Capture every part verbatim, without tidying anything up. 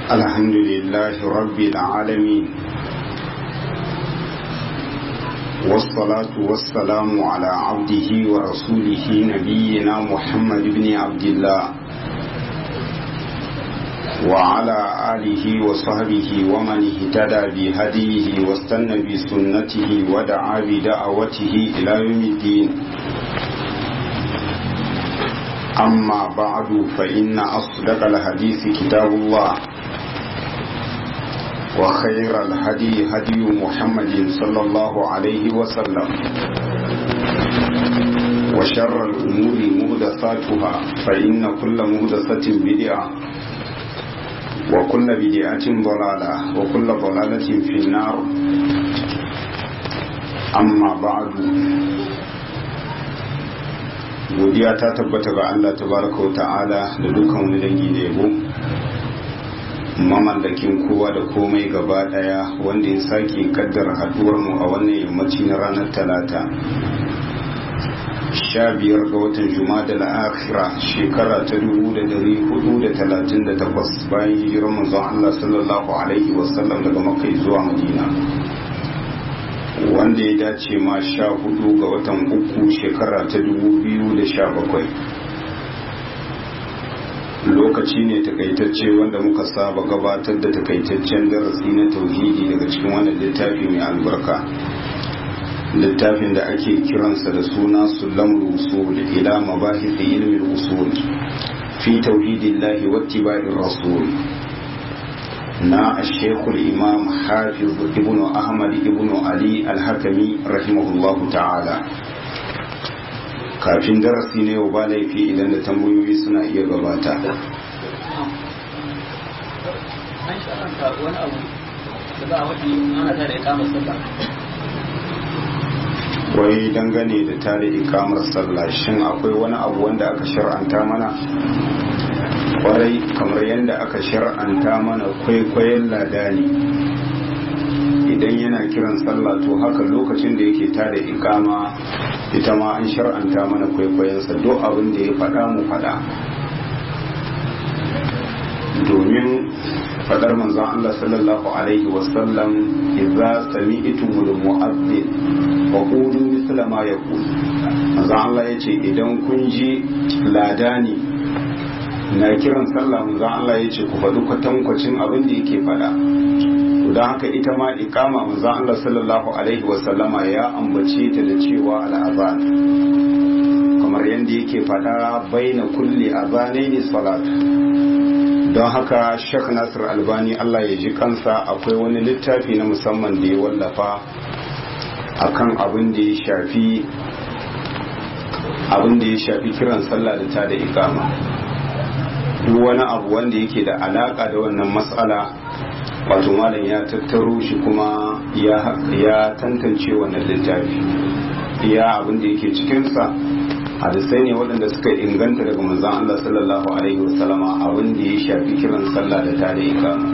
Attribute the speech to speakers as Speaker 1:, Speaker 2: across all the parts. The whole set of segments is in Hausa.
Speaker 1: الحمد لله رب العالمين والصلاة والسلام على عبده ورسوله نبينا محمد بن عبد الله وعلى آله وصحبه ومن اهتدى بهديه واستنى بسنته ودعا بدعوته إلى يوم الدين. أما بعد فإن أصدق الحديث كتاب الله وخير الهدي هدي محمد صلى الله عليه وسلم وشر الأمور محدثاتها فإن كل محدثة بدعة وكل بدعة ضلالة وكل ضلالة في النار. أما بعد godiya ta tabbata ga Allah tabaraka wa ta'ala da dukkan wani dangi da yabo, mamallakin kowa da komai gaba daya, wanda ya sake kaddara haduwar mu a wannan yammaci na ranar talata sha biyar ga watan Jumada al-akhira shekara ta dubu da dari hudu da talatin da takwas bayan hijirar manzon Allah sallallahu alaihi wasallam daga Makka zuwa Madina, wanda ya dace ma sha hudu ga watan uku shekara ta dubu biyu da sha bakwai. Lokaci ne takaitacce wanda muka saba gabatar da takaitaccen darasi na tauhidi daga cikin wannan littafi mai albarka, littafin da ake kiransa da suna sulamul usul ila mabahith ilmi usul fi tauhidillahi wattiba'ir rasul na ashekul imam hafiz ibn ahmad ibn ali al-hakami rahimahullahu ta'ala. Kafin darasi ne yau ba laifi idan da tambayoyi suna iya gabata. Wai dangane da tare ikamar sallah, shin akwai wani abu wanda aka shar'anta mana? Kwarai, kamar yadda aka shar'anta mana kwaikwayon ladani idan yana kiran sallah, to haka lokacin da yake tada ikama ita ma an shar'anta mana kwaikwayonsa, duk abin da ya faɗa mu faɗa, domin faɗar manzon Allah sallallahu alaihi wasallam, idza sami'tumul mu'adhdhin wa qulu mithla ma yaqul. Manzon Allah yace idan kun ji ladani na kiran sallah, manzon Allah yace ku faɗi kwatankwacin abin da yake faɗa. Don haka ita ma ikama manzon Allah sallallahu alaihi wasallama ya ambace ta da cewa al'azan, kamar yadda yake faɗa baina kulli azanaini salat. Don haka Sheikh Nasir Albani Allah ya ji kansa, akwai wani littafi na musamman da ya wallafa akan abin da ya shafi abin da ya shafi kiran sallah da ta da ikama. Duk wani abu wanda yake da alaka da wannan matsala, wato malam ya tattaro shi kuma ya ya tantance wannan littafi. Iya abin da yake cikinsa hadisai ne waɗanda suka inganta daga manzon Allah sallallahu alaihi wasallama, abin da ya shafi kiran sallah da tare ikama.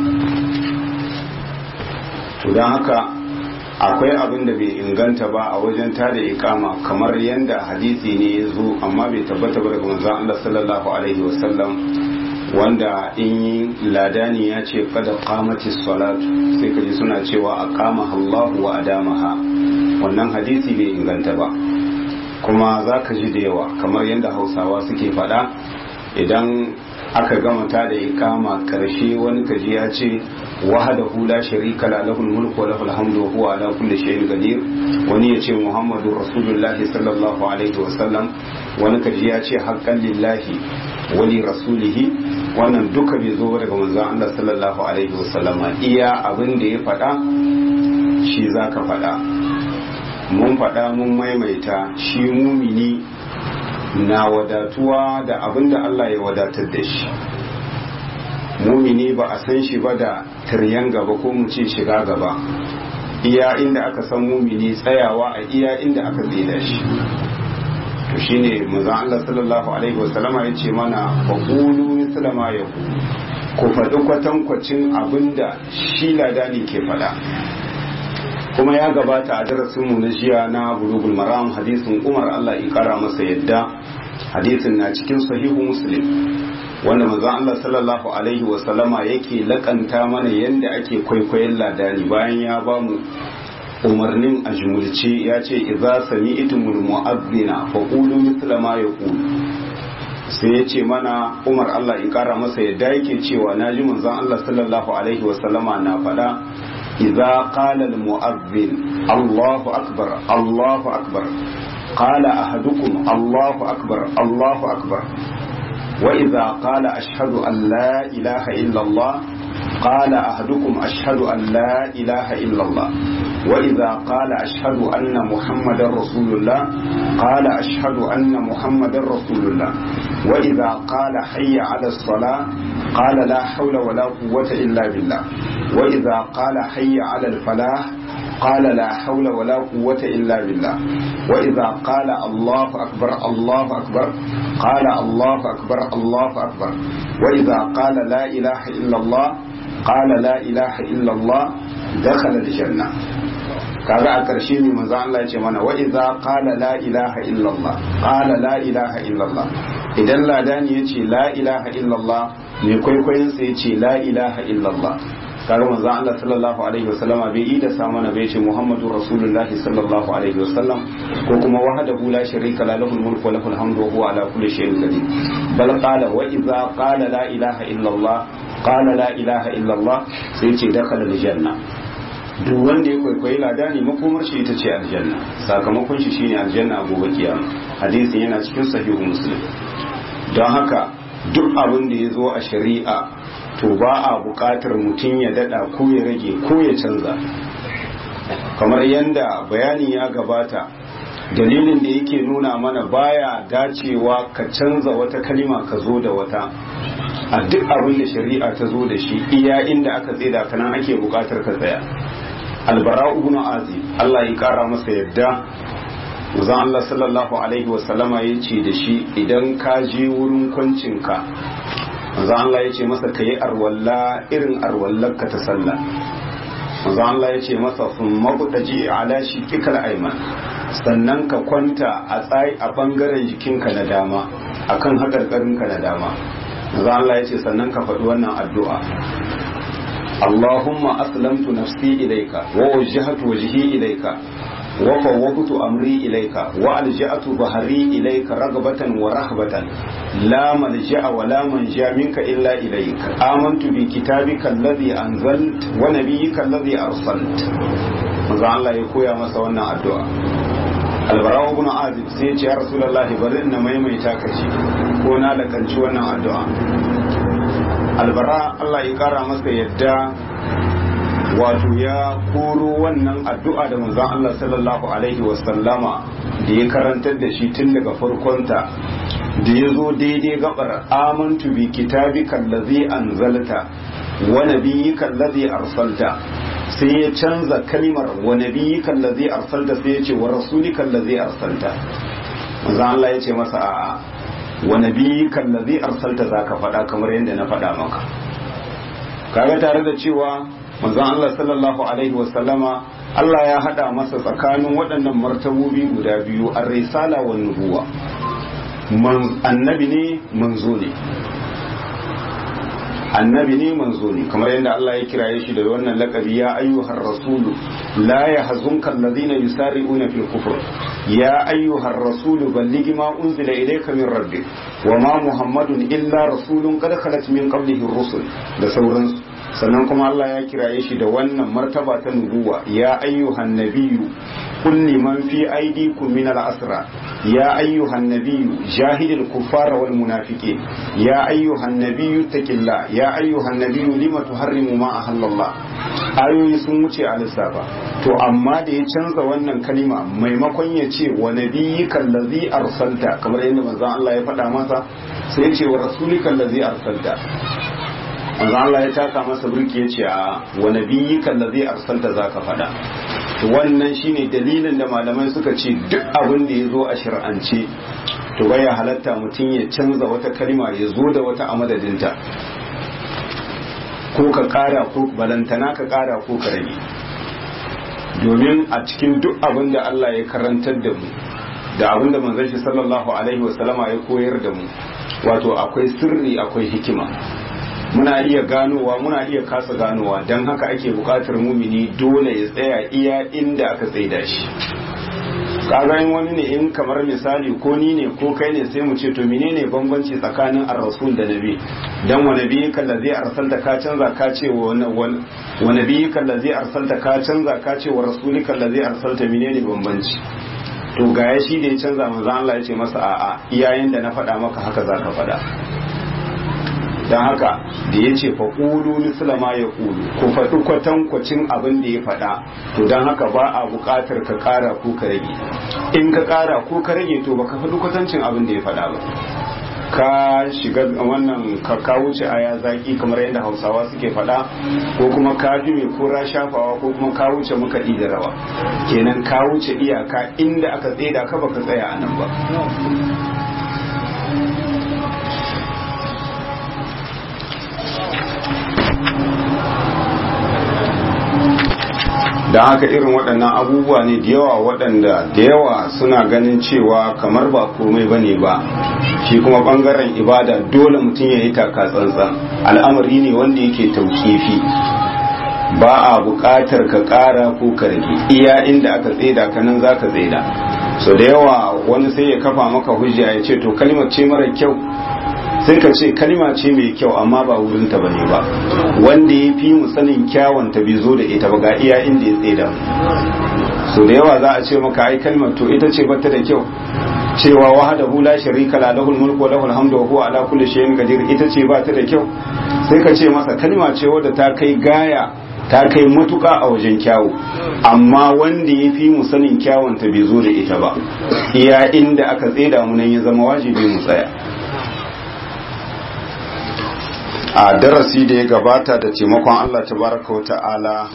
Speaker 1: To don haka akwai abin da bai inganta ba a wajen tada ikama, kamar yanda hadisi ne ya zo amma bai tabbata ba daga manzon Allah sallallahu alaihi wasallam, wanda in ladani ya ce kada qamati salatu sai kaji suna cewa aqama Allahu wa adamaha. Wannan hadisi bai inganta ba, kuma za ka ji da yawa kamar yadda Hausawa suke faɗa, idan aka gama ta da ikama karshe wani kaji ya ce wahdahu la sharika la lahul mulku wa lahul hamdu wa huwa ala kulli shay'in qadir, wani ya ce Muhammadu rasulullahi sallallahu alaihi wa sallam, wani kaji ya ce haqqan lillahi wa li rasulihi. Wannan duka bai zo daga manzon Allah sallallahu alaihi wa sallama. Iya abin da ya faɗa shi zaka faɗa. Mun faɗa mun maimaita, shi mumini na wadatuwa da abin da Allah ya wadatar da shi. Mumini ba a san shi ba da tiryan gaba ko mu ce shiga gaba. Iya inda aka san mumini tsayawa a iya inda aka tsida shi. To shine manzon Allah sallallahu alaihi wasallama ya ce mana fa qulu mithla ma yaqul, ku faɗi kwatankwacin abinda shi ladani ke faɗa. Kuma ya gabata a darasin mu na jiya na bulugul maram, hadisin Umar Allah ya kara masa yadda, hadisin na cikin sahihu Muslim. wanda manzon Allah sallallahu alaihi wasallama yake lakanta mana yanda ake kwaikwayon ladani bayan ya bamu umarnin a jumulce ya ce idza sami'tumul mu'adhdhina faqulu mithla ma yaqul sai ya ce mana Umar Allah ya kara masa yadda yake cewa naji manzon Allah sallallahu alaihi wasallama na faɗa idza qala al mu'adhdhin Allahu akbar Allahu akbar qala ahadukum Allahu akbar Allahu akbar وإذا قال أشهد أن لا إله إلا الله قال أحدكم أشهد أن لا إله إلا الله وإذا قال أشهد أن محمد رسول الله قال أشهد أن محمد رسول الله وإذا قال حي على الصلاة قال لا حول ولا قوة إلا بالله وإذا قال حي على الفلاح قال لا حول ولا قوة إلا بالله وإذا قال الله أكبر الله أكبر قال الله أكبر الله أكبر وإذا قال لا إله إلا الله قال لا إله إلا الله دخل الجنة kaga a ƙarshe ne manzo Allah ya ce mana wa idza qala la ilaha illallah qala la ilaha illallah idan ladani yace la ilaha illallah ne kwaikwayon sa yace la ilaha illallah kaga manzo Allah sallallahu alaihi wasallam bai yi da samana bai ce Muhammadu Rasulullah sallallahu alaihi wasallam ko kuma wahdahu la sharika la lahul mulku wa lahul hamdu wa huwa ala kulli shay'in qadir bal qala wa idza qala la ilaha illallah qala la ilaha illallah sai ce dakhala aljanna duk wanda ya kwaikwayi ladani makomar shi ita ce aljanna sakamakon shi shine aljanna a gobe kiyama hadisin yana cikin sahihu muslim don haka duk abin da ya zo a shari'a to ba a buƙatar mutum ya dada ko ya rage ko ya canza kamar yadda bayani ya gabata dalilin da yake nuna mana baya dacewa ka canza wata kalima ka zo da wata a duk abin da shari'a ta zo da shi iya inda aka tseda kanan ake buƙatar ka tsaya albara ibn azib Allah ya kara masa yadda manzon Allah sallallahu alaihi wasallama ya ce da shi idan ka je wurin kwancinka manzon Allah ya ce masa ka yi arwalla irin arwallarka ta sallah manzon Allah ya ce masa sun mabudaji ala shi kikal aiman sannan ka kwanta a tsayi a bangaren jikinka na dama akan hakarkarinka na dama manzon Allah ya ce sannan ka faɗi wannan addu'a اللهم أسلمت نفسي إليك ووجهت وجهي إليك وفوضت أمري إليك وألجأت ظهري إليك رغبة ورهبة لا ملجأ ولا منجا منك إلا إليك آمنت بكتابك الذي أنزلت ونبيك الذي أرسلت ماذا الله يقول يا مسوانا الدعاء البراء بن عازب سيتي يا رسول الله برئنا ميميتا كشي كونا لك نشوانا الدعاء albara Allah ya kara masa yadda wato ya koro wannan addu'a da manzon Allah sallallahu alaihi wasallama da ya karantar da shi tun daga farkonta da ya zo daidai gabar amantu bi kitabika allazi anzalta wa nabiyyika allazi arsalta sai ya canza kalimar wa nabiyyika allazi arsalta sai ya ce wa rasulika allazi arsalta manzon Allah ya ce masa a'a wa nabiyyika allazi arsalta zaka faɗa kamar yadda na faɗa maka kaga tare da cewa manzon Allah sallallahu alaihi wasallama Allah ya hada masa tsakanin waɗannan martabobi guda biyu ar-risala wan nubuwa man annabi ne manzo ne annabi ne manzo ne kamar yadda Allah ya kiraye shi da wannan laqabi ya ayyuhar rasulu la yahzunka alladhina yusari'una fil kufr ya ayyuhar rasulu balligh ma unzila ilayka min rabbik wa ma muhammadun illa rasulun qad khalat min qablihi ar-rusul da sauransu sannan kuma Allah ya kiraye shi da wannan martaba ta nubuwa ya ayyuhan nabiyyu qul liman fi aydikum min al-asra ya ayyuhan nabiyyu jahidil kuffara wal munafiqin ya ayyuhan nabiyyu taqillah ya ayyuhan nabiyyu lima tuharrimu ma ahallallah ayoyi sun wuce a lissafa to amma da ya canza wannan kalima maimakon ya ce wa nabiyyika allazi arsalta kamar yadda manzon Allah ya faɗa masa sai ya ce wa rasulika allazi arsalta manzo Allah ya taka masa burki ya ce a wa nabiyyika allazi arsalta zaka fada to wannan shine dalilin da malamai suka ce duk abin da yazo a shar'ance to baya halatta mutum ya canza wata kalma ya zo da wata a madadinta ko ka kara ko balantana ka kara ko ka rage domin a cikin duk abin da Allah ya karantar da mu da abin da manzon shi sallallahu alaihi wasallama ya koyar da mu wato akwai sirri akwai hikima, muna iya ganowa muna iya kasa ganowa, don haka ake bukatar mumini dole ya tsaya iya inda aka tsaida shi. kaga wani ne in kamar misali ko ni ne ko kai ne sai mu ce to menene bambanci tsakanin ar-rasul da nabi, dan wa nabi kallazi arsalta ka canza ka ce wa wa nabi kallazi arsalta ka canza ka ce wa rasuli kallazi arsalta, menene bambanci? to ga ya shi da ya canza manzo Allah ya ce masa a'a iyayen da na faɗa maka haka za ka faɗa. don haka da ya ce faƙulu misla ma ya ƙulu ku faɗi kwatankwacin abin da ya faɗa, to don haka ba a buƙatar ka ƙara ko ka rage. in ka ƙara ko ka rage to baka faɗi kwatancin abin da ya faɗa ba, ka shiga wannan ka wuce aya zaki kamar yadda hausawa suke faɗa, ko kuma ka fi mai kura shafawa, ko kuma ka wuce makaɗi da rawa, kenan ka wuce iyaka inda aka tseda ka baka tsaya a nan ba. don haka irin waɗannan abubuwa ne da yawa waɗanda da yawa suna ganin cewa kamar ba komai bane ba, shi kuma ɓangaren ibada dole mutum ya yi taka tsantsan, al'amari ne wanda yake tauƙifi, ba a buƙatar ka ƙara ko ka rage, iya inda aka tseda ka nan za ka tseda. so da yawa wani sai ya kafa maka hujja ya ce to kalmar ce mara kyau, sai ka ce kalma ce mai kyau amma ba wurinta ba ne ba, wanda ya fi mu sanin kyawunta bai zo da ita ba, ga iya inda ya tseda. so da yawa za a ce maka ai kalmar to ita ce bata da kyau, cewa wahdahu la sharika la lahul mulku wa lahul hamdu wa huwa ala kulli shay'in qadir ita ce bata da kyau, sai ka ce masa kalma ce wadda ta kai gaya ta kai matuka a wajen kyawu, amma wanda ya fi mu sanin kyawunta bai zo da ita ba, iya inda aka tseda mu nan ya zama wajibi mu tsaya. a darasi da ya gabata da taimakon Allah tabaraka wa ta'ala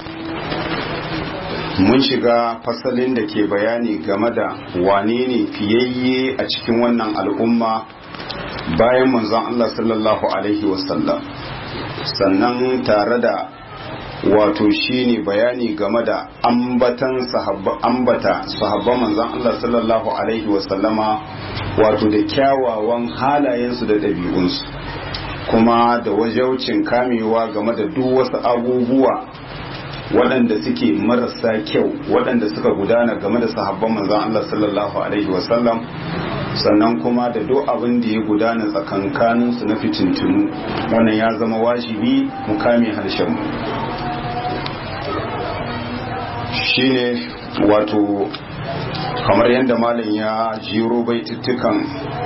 Speaker 1: mun shiga fasalin da ke bayani game da wane ne fiyayye a cikin wannan al'umma bayan manzon Allah sallallahu alaihi wasallam, sannan tare da wato shine bayani game da ambatan sahabba ambata sahabban manzon Allah sallallahu alaihi wasallama, wato da kyawawan halayensu da ɗabi'unsu, kuma da wajaucin kamewa game da duk wasu abubuwa waɗanda suke marasa kyau waɗanda suka gudana game da sahabban manzon Allah sallallahu alaihi wasallam, sannan kuma da duk abin da ya gudana tsakankanin su na fitintunu, wannan ya zama wajibi mu kame harshen mu. shine wato kamar yadda malam ya jiro baitittukan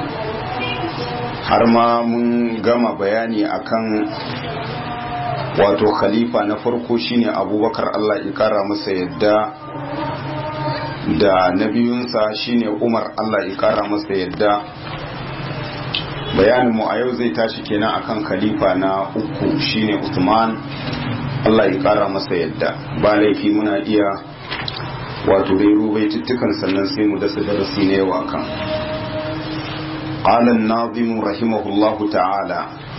Speaker 1: har ma mun gama bayani akan wato khalifa na farko shine abubakar Allah ya kara masa yadda, da na biyunsa shine umar Allah ya kara masa yadda. bayanin mu a yau zai tashi kenan akan khalifa na uku shine Uthman Allah ya kara masa yadda. ba laifi muna iya wato rero baitittukan sannan sai mu dasa darasi ne wa kan. قال الناظم رحمه الله تعالى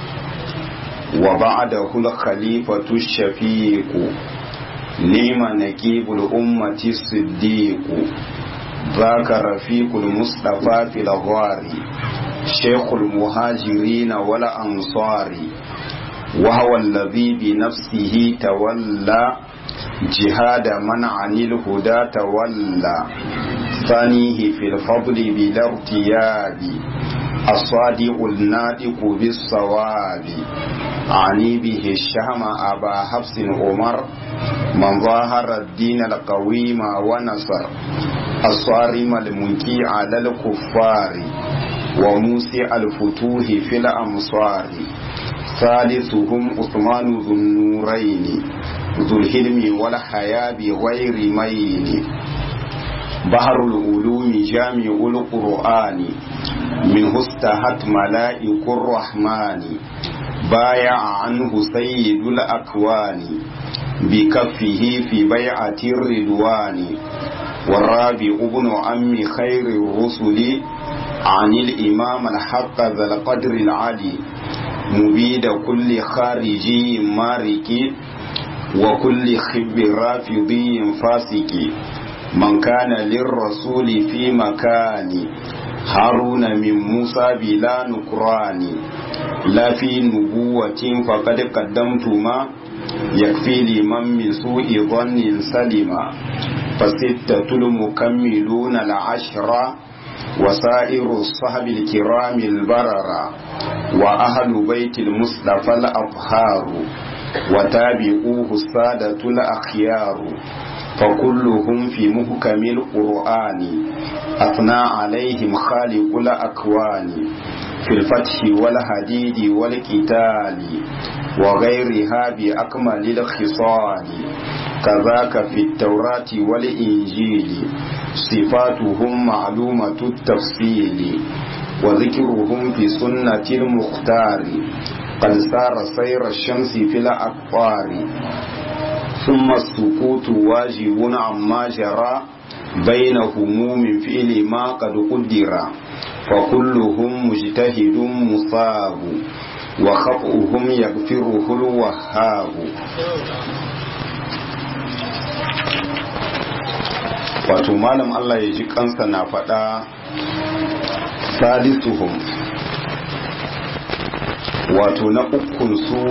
Speaker 1: وبعده الخليفة الشفيق نعم نكيب الأمة الصديق ذاك رفيق المصطفى في الغار شيخ المهاجرين والأنصار وهو الذي بنفسه تولى جهاد من عن الهدى تولى ثانيه في الفضل بلا ارتياب الصادق الناطق بالصواب عني به الشهم أبا حفص عمر من ظاهر الدين القويم ونصر الصارم المنكي على الكفار وموسع الفتوح في الأمصار ثالثهم عثمان ذو النورين ذو الحلم والحياة بغير ميل بحر العلوم جامع القرآن منه استهت ملائك الرحمن بايع عنه سيد الأكوان بكفه في بيعة الرضوان والرابع ابن عم خير الرسل عن الإمام الحق ذا القدر العلي مبيد كل خارجي ماركي وكل خب رافضي فاسق من كان للرسول في مكان haruna min musa bila nukrani la fi nubuwatin faqad qaddamtu ma yakfi liman min su'i dhannin salima fasittatul mukammiluna al-ashra وسائر الصحب الكرام البررة وأهل بيت المصطفى الأطهار وتابعوه السادة الأخيار فكلهم في محكم القرآن أثنى عليهم خالق الأكوان في الفتح والحديد والقتال وغيرها بأكمل الخصال كذاك في التوراة والإنجيل صفاتهم معلومة التفصيل وذكرهم في سنة المختار قد سار سير الشمس في الأقطار ثم السكوت واجب عما جرى بينهم من فعل ما قد قدر فكلهم مجتهد مصاب وخطئهم يغفره الوهاب. wato malam Allah ya ji kansa na faɗa salisuhum wato na ukun su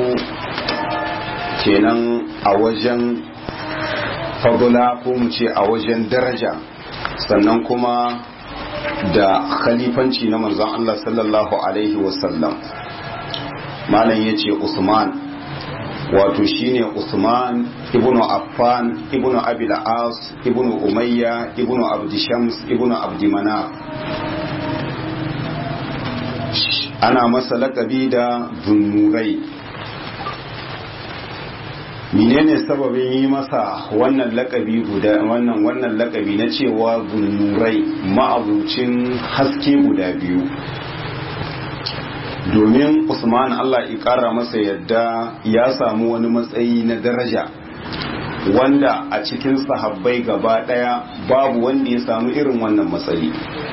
Speaker 1: kenan a wajen fadula ko mu ce a wajen daraja sannan kuma da khalifanci na manzon Allah sallallahu alaihi wasallam. Malam yace Usman wato shine Usman ibnu Affan ibnu Abil As ibnu Umayya ibnu Abd Shams ibnu Abd Manaf, ana masa lakabi da Zunnurai. menene sababin yi masa wannan lakabi guda wannan wannan lakabi na cewa Zunnurai, ma'abucin haske guda biyu? domin Usman Allah ya kara masa yadda ya samu wani matsayi na daraja wanda a cikin sahabbai gaba daya babu wanda ya samu irin wannan matsayi,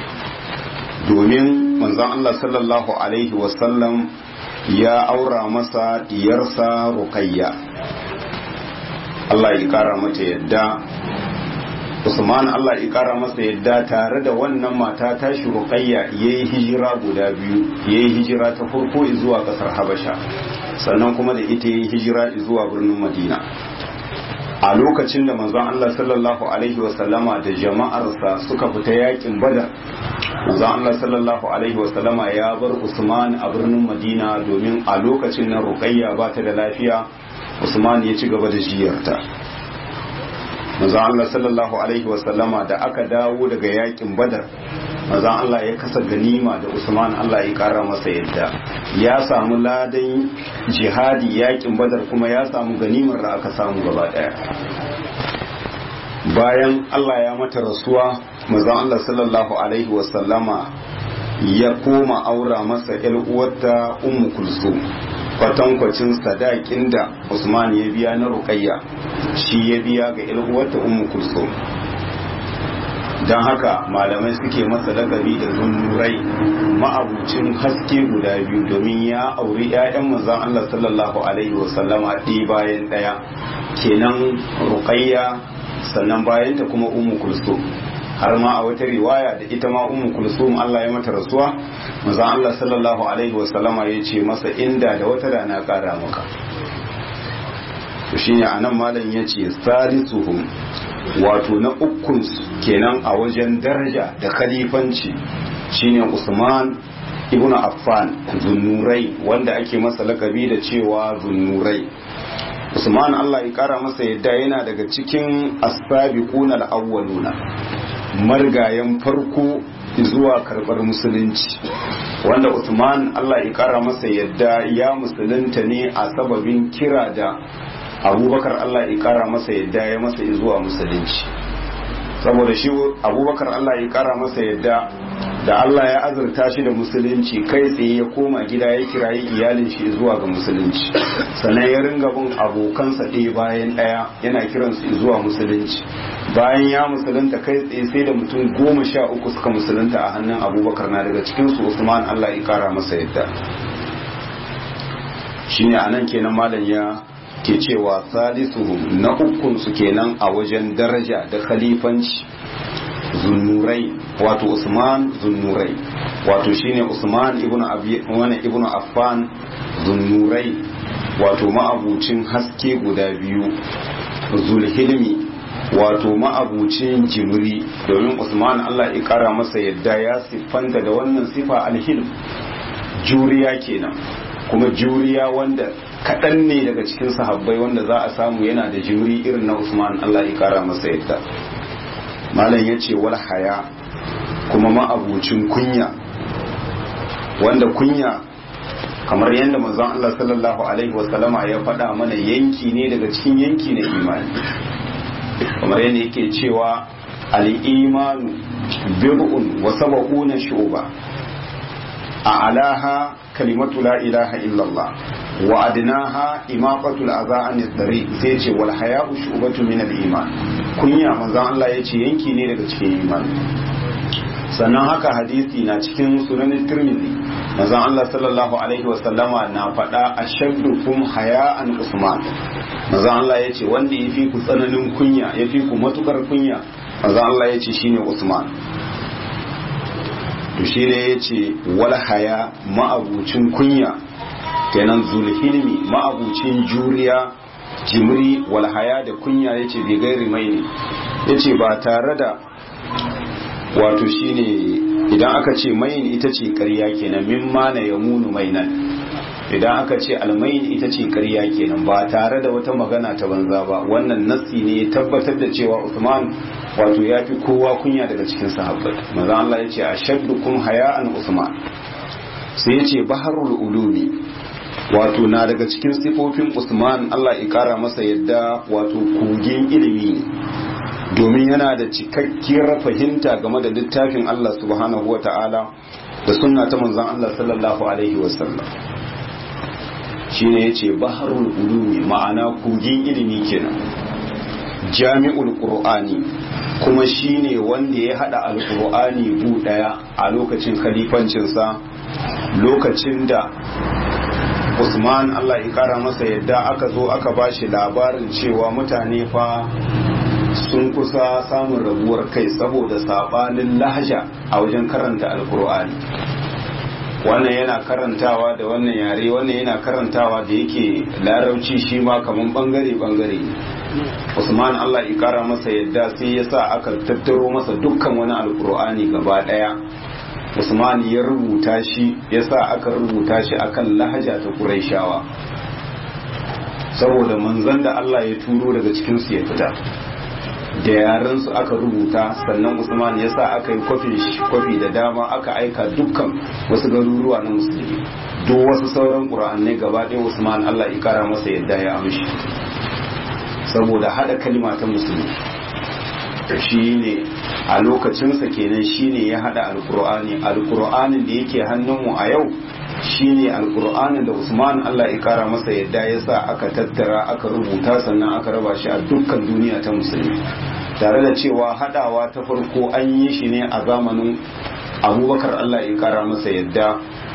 Speaker 1: domin manzon Allah sallallahu alaihi wasallam ya aura masa diyarsa Ruqayya, Allah ya kara mata yadda. Usman Allah ya kara masa yadda tare da wannan mata ta shi Ruqayya yayi hijira guda biyu, yayi hijira ta farko zuwa kasar Habasha, sannan kuma da ita yayi hijira zuwa birnin Madina. A lokacin da manzon Allah sallallahu alaihi wasallama da jama'arsa suka fita yakin Badar, manzon Allah sallallahu alaihi wasallama ya bar Usman a birnin Madina domin a lokacin nan Ruqayya ba ta da lafiya, Usman ya ci gaba da jiyarta. manzon Allah sallallahu alaihi wasallama da aka dawo daga yakin Badar, manzon Allah ya kasa ganima da Usman Allah ya kara masa yadda ya samu ladan jihadi yakin Badar kuma ya samu ganimar da aka samu gaba daya. Bayan Allah ya mata rasuwa, manzon Allah sallallahu alaihi wasallama ya koma aura masa ƴar uwarta Ummu Kulsum, kwatankwacin sadakin da Usman ya biya na Ruqayya shi ya biya ga ƴar uwarta Ummu Kulsum. Dan haka malamai suke masa lakabi da Zunnurai, ma'abucin haske guda biyu, domin ya auri ƴaƴan manzon Allah sallallahu alaihi wasallama ɗaya bayan ɗaya, kenan Ruqayya sannan bayan ta kuma Ummu Kulsum. Har ma a wata riwaya da ita ma Ummu Kulsum Allah ya mata rasuwa, manzon Allah sallallahu alaihi wasallama ya ce masa inda da wata da na kara maka. To shine anan malam yace salisuhum, wato na ukun kenan a wajen daraja da khalifanci shine Usman ibnu Affan Zunnurai, wanda ake masa lakabi da cewa Zunnurai. Usman Allah ya kara masa yadda yana daga cikin as-sabiquna al-awwaluna, margayen farko zuwa karbar musulunci, wanda Usman Allah ya kara masa yadda ya musulunta ne a sababin kira da Abubakar Allah ya kara masa yadda ya masa zuwa musulunci. Saboda shi Abubakar Allah ya kara masa yadda da Allah ya azurta shi da musulunci, kai tsaye ya koma gida ya kirayi iyalin shi zuwa ga musulunci, sannan ya ringa bin abokansa ɗaya bayan ɗaya yana kiransu zuwa musulunci. Bayan ya musulunta kai tsaye sai da mutum goma sha uku suka musulunta a hannun Abubakar, na daga cikinsu Usman Allah ya kara masa yadda. Shine anan kenan malam ya ke cewa salisuhum, na ukun su kenan a wajen daraja da khalifanci zunnurai wato Usman zunnurai wato shine Usman ibn Abi wani ibn Affan zunnurai wato ma'abucin haske guda biyu, zulhilmi wato ma'abucin jimri, domin Usman Allah ya kara masa yadda ya siffanta da wannan sifa alhilm, juriya kenan, kuma juriya wanda kaɗan ne daga cikin sahabbai wanda za a samu yana da jimri irin na Usman Allah ya kara masa yadda. Malam ya ce wal haya, kuma ma'abucin kunya, wanda kunya kamar yadda manzon Allah sallallahu alaihi wasallama ya faɗa mana yanki ne daga cikin yanki na imani, kamar yadda yake cewa al-imanu bid'un wa sab'una shu'ba a alaha kalimatu la ilaha illallah wa adnaha imaqatul adha an dari, sai ce wal haya'u shu'batu min al-iman. Kunya manzon Allah yace yanki ne daga cikin imani. Sannan haka hadisi na cikin sunan Tirmidhi, manzon Allah sallallahu alaihi wa sallama na faɗa ashaddukum haya'an Usman. Manzon Allah yace wanda yafi ku tsananin kunya, yafi ku matukar kunya, manzon Allah yace shine Usman. To shine yace wal haya, ma'abucin kunya kenan, zulhilmi ma'abucin juriya, jimri wal haya da kunya yace bi gairi mai ne, yace ba tare da wato shine idan aka ce mayin ita ce ƙarya kenan, mimma na yamunu mainan, idan aka ce almayin ita ce ƙarya kenan, ba tare da wata magana ta banza ba. Wannan nassi ne ya tabbatar da cewa Usman wato ya fi kowa kunya daga cikin sahabbai. Manzo Allah ya ce ashaddukum haya'an Usman, sai ya ce baharul ulumi, wato na daga cikin sifofin Usman Allah ya kara masa yadda wato kogin ilimi ne, domin yana da cikakkiyar fahimta game da littafin Allah subhanahu wata'ala da sunna ta manzon Allah sallallahu alaihi wasallam. Shine yace baharul ulumi, ma'ana kogin ilimi kenan, jami'ul qur'ani, kuma shine wanda ya hada alqur'ani bu daya a lokacin khalifancinsa, lokacin da Usman Allah ya kara masa yadda aka zo aka bashi labarin cewa mutane fa sun kusa samun rabuwar kai saboda sabanin lahaja a wajen karanta alkur'ani. Wannan yana karantawa da wannan yare, wannan yana karantawa da yake larabci, shi ma kaman bangare bangare. Usman Allah ya kara masa yadda sai ya sa aka tattaro masa dukkan wani alkur'ani gaba daya. Usman ya rubuta shi, ya sa aka rubuta shi akan lahaja ta Qurayshawa, saboda manzon da Allah ya turo daga cikinsu ya fita da yarensu aka rubuta. Sannan Usman ya sa aka yi kwafi da dama aka aika dukkan wasu garuruwa na musulmi, duk wasu sauran ƙura'annai gaba ɗaya Usman Allah ya kara masa yadda ya amshi, saboda haɗa kalima ta musulmi. Shi ne a lokacinsa kenan, shi ne ya haɗa alƙur'ani. Alƙur'anin da yake hannunmu a yau shi ne alƙur'anin da Usman Allah ya kara masa yadda ya sa aka tattara aka rubuta, sannan aka raba shi a dukkan duniya ta musulmi, tare da cewa haɗawa ta farko an yi shi ne a zamanin Abubakar Allah ya kara masa yadda,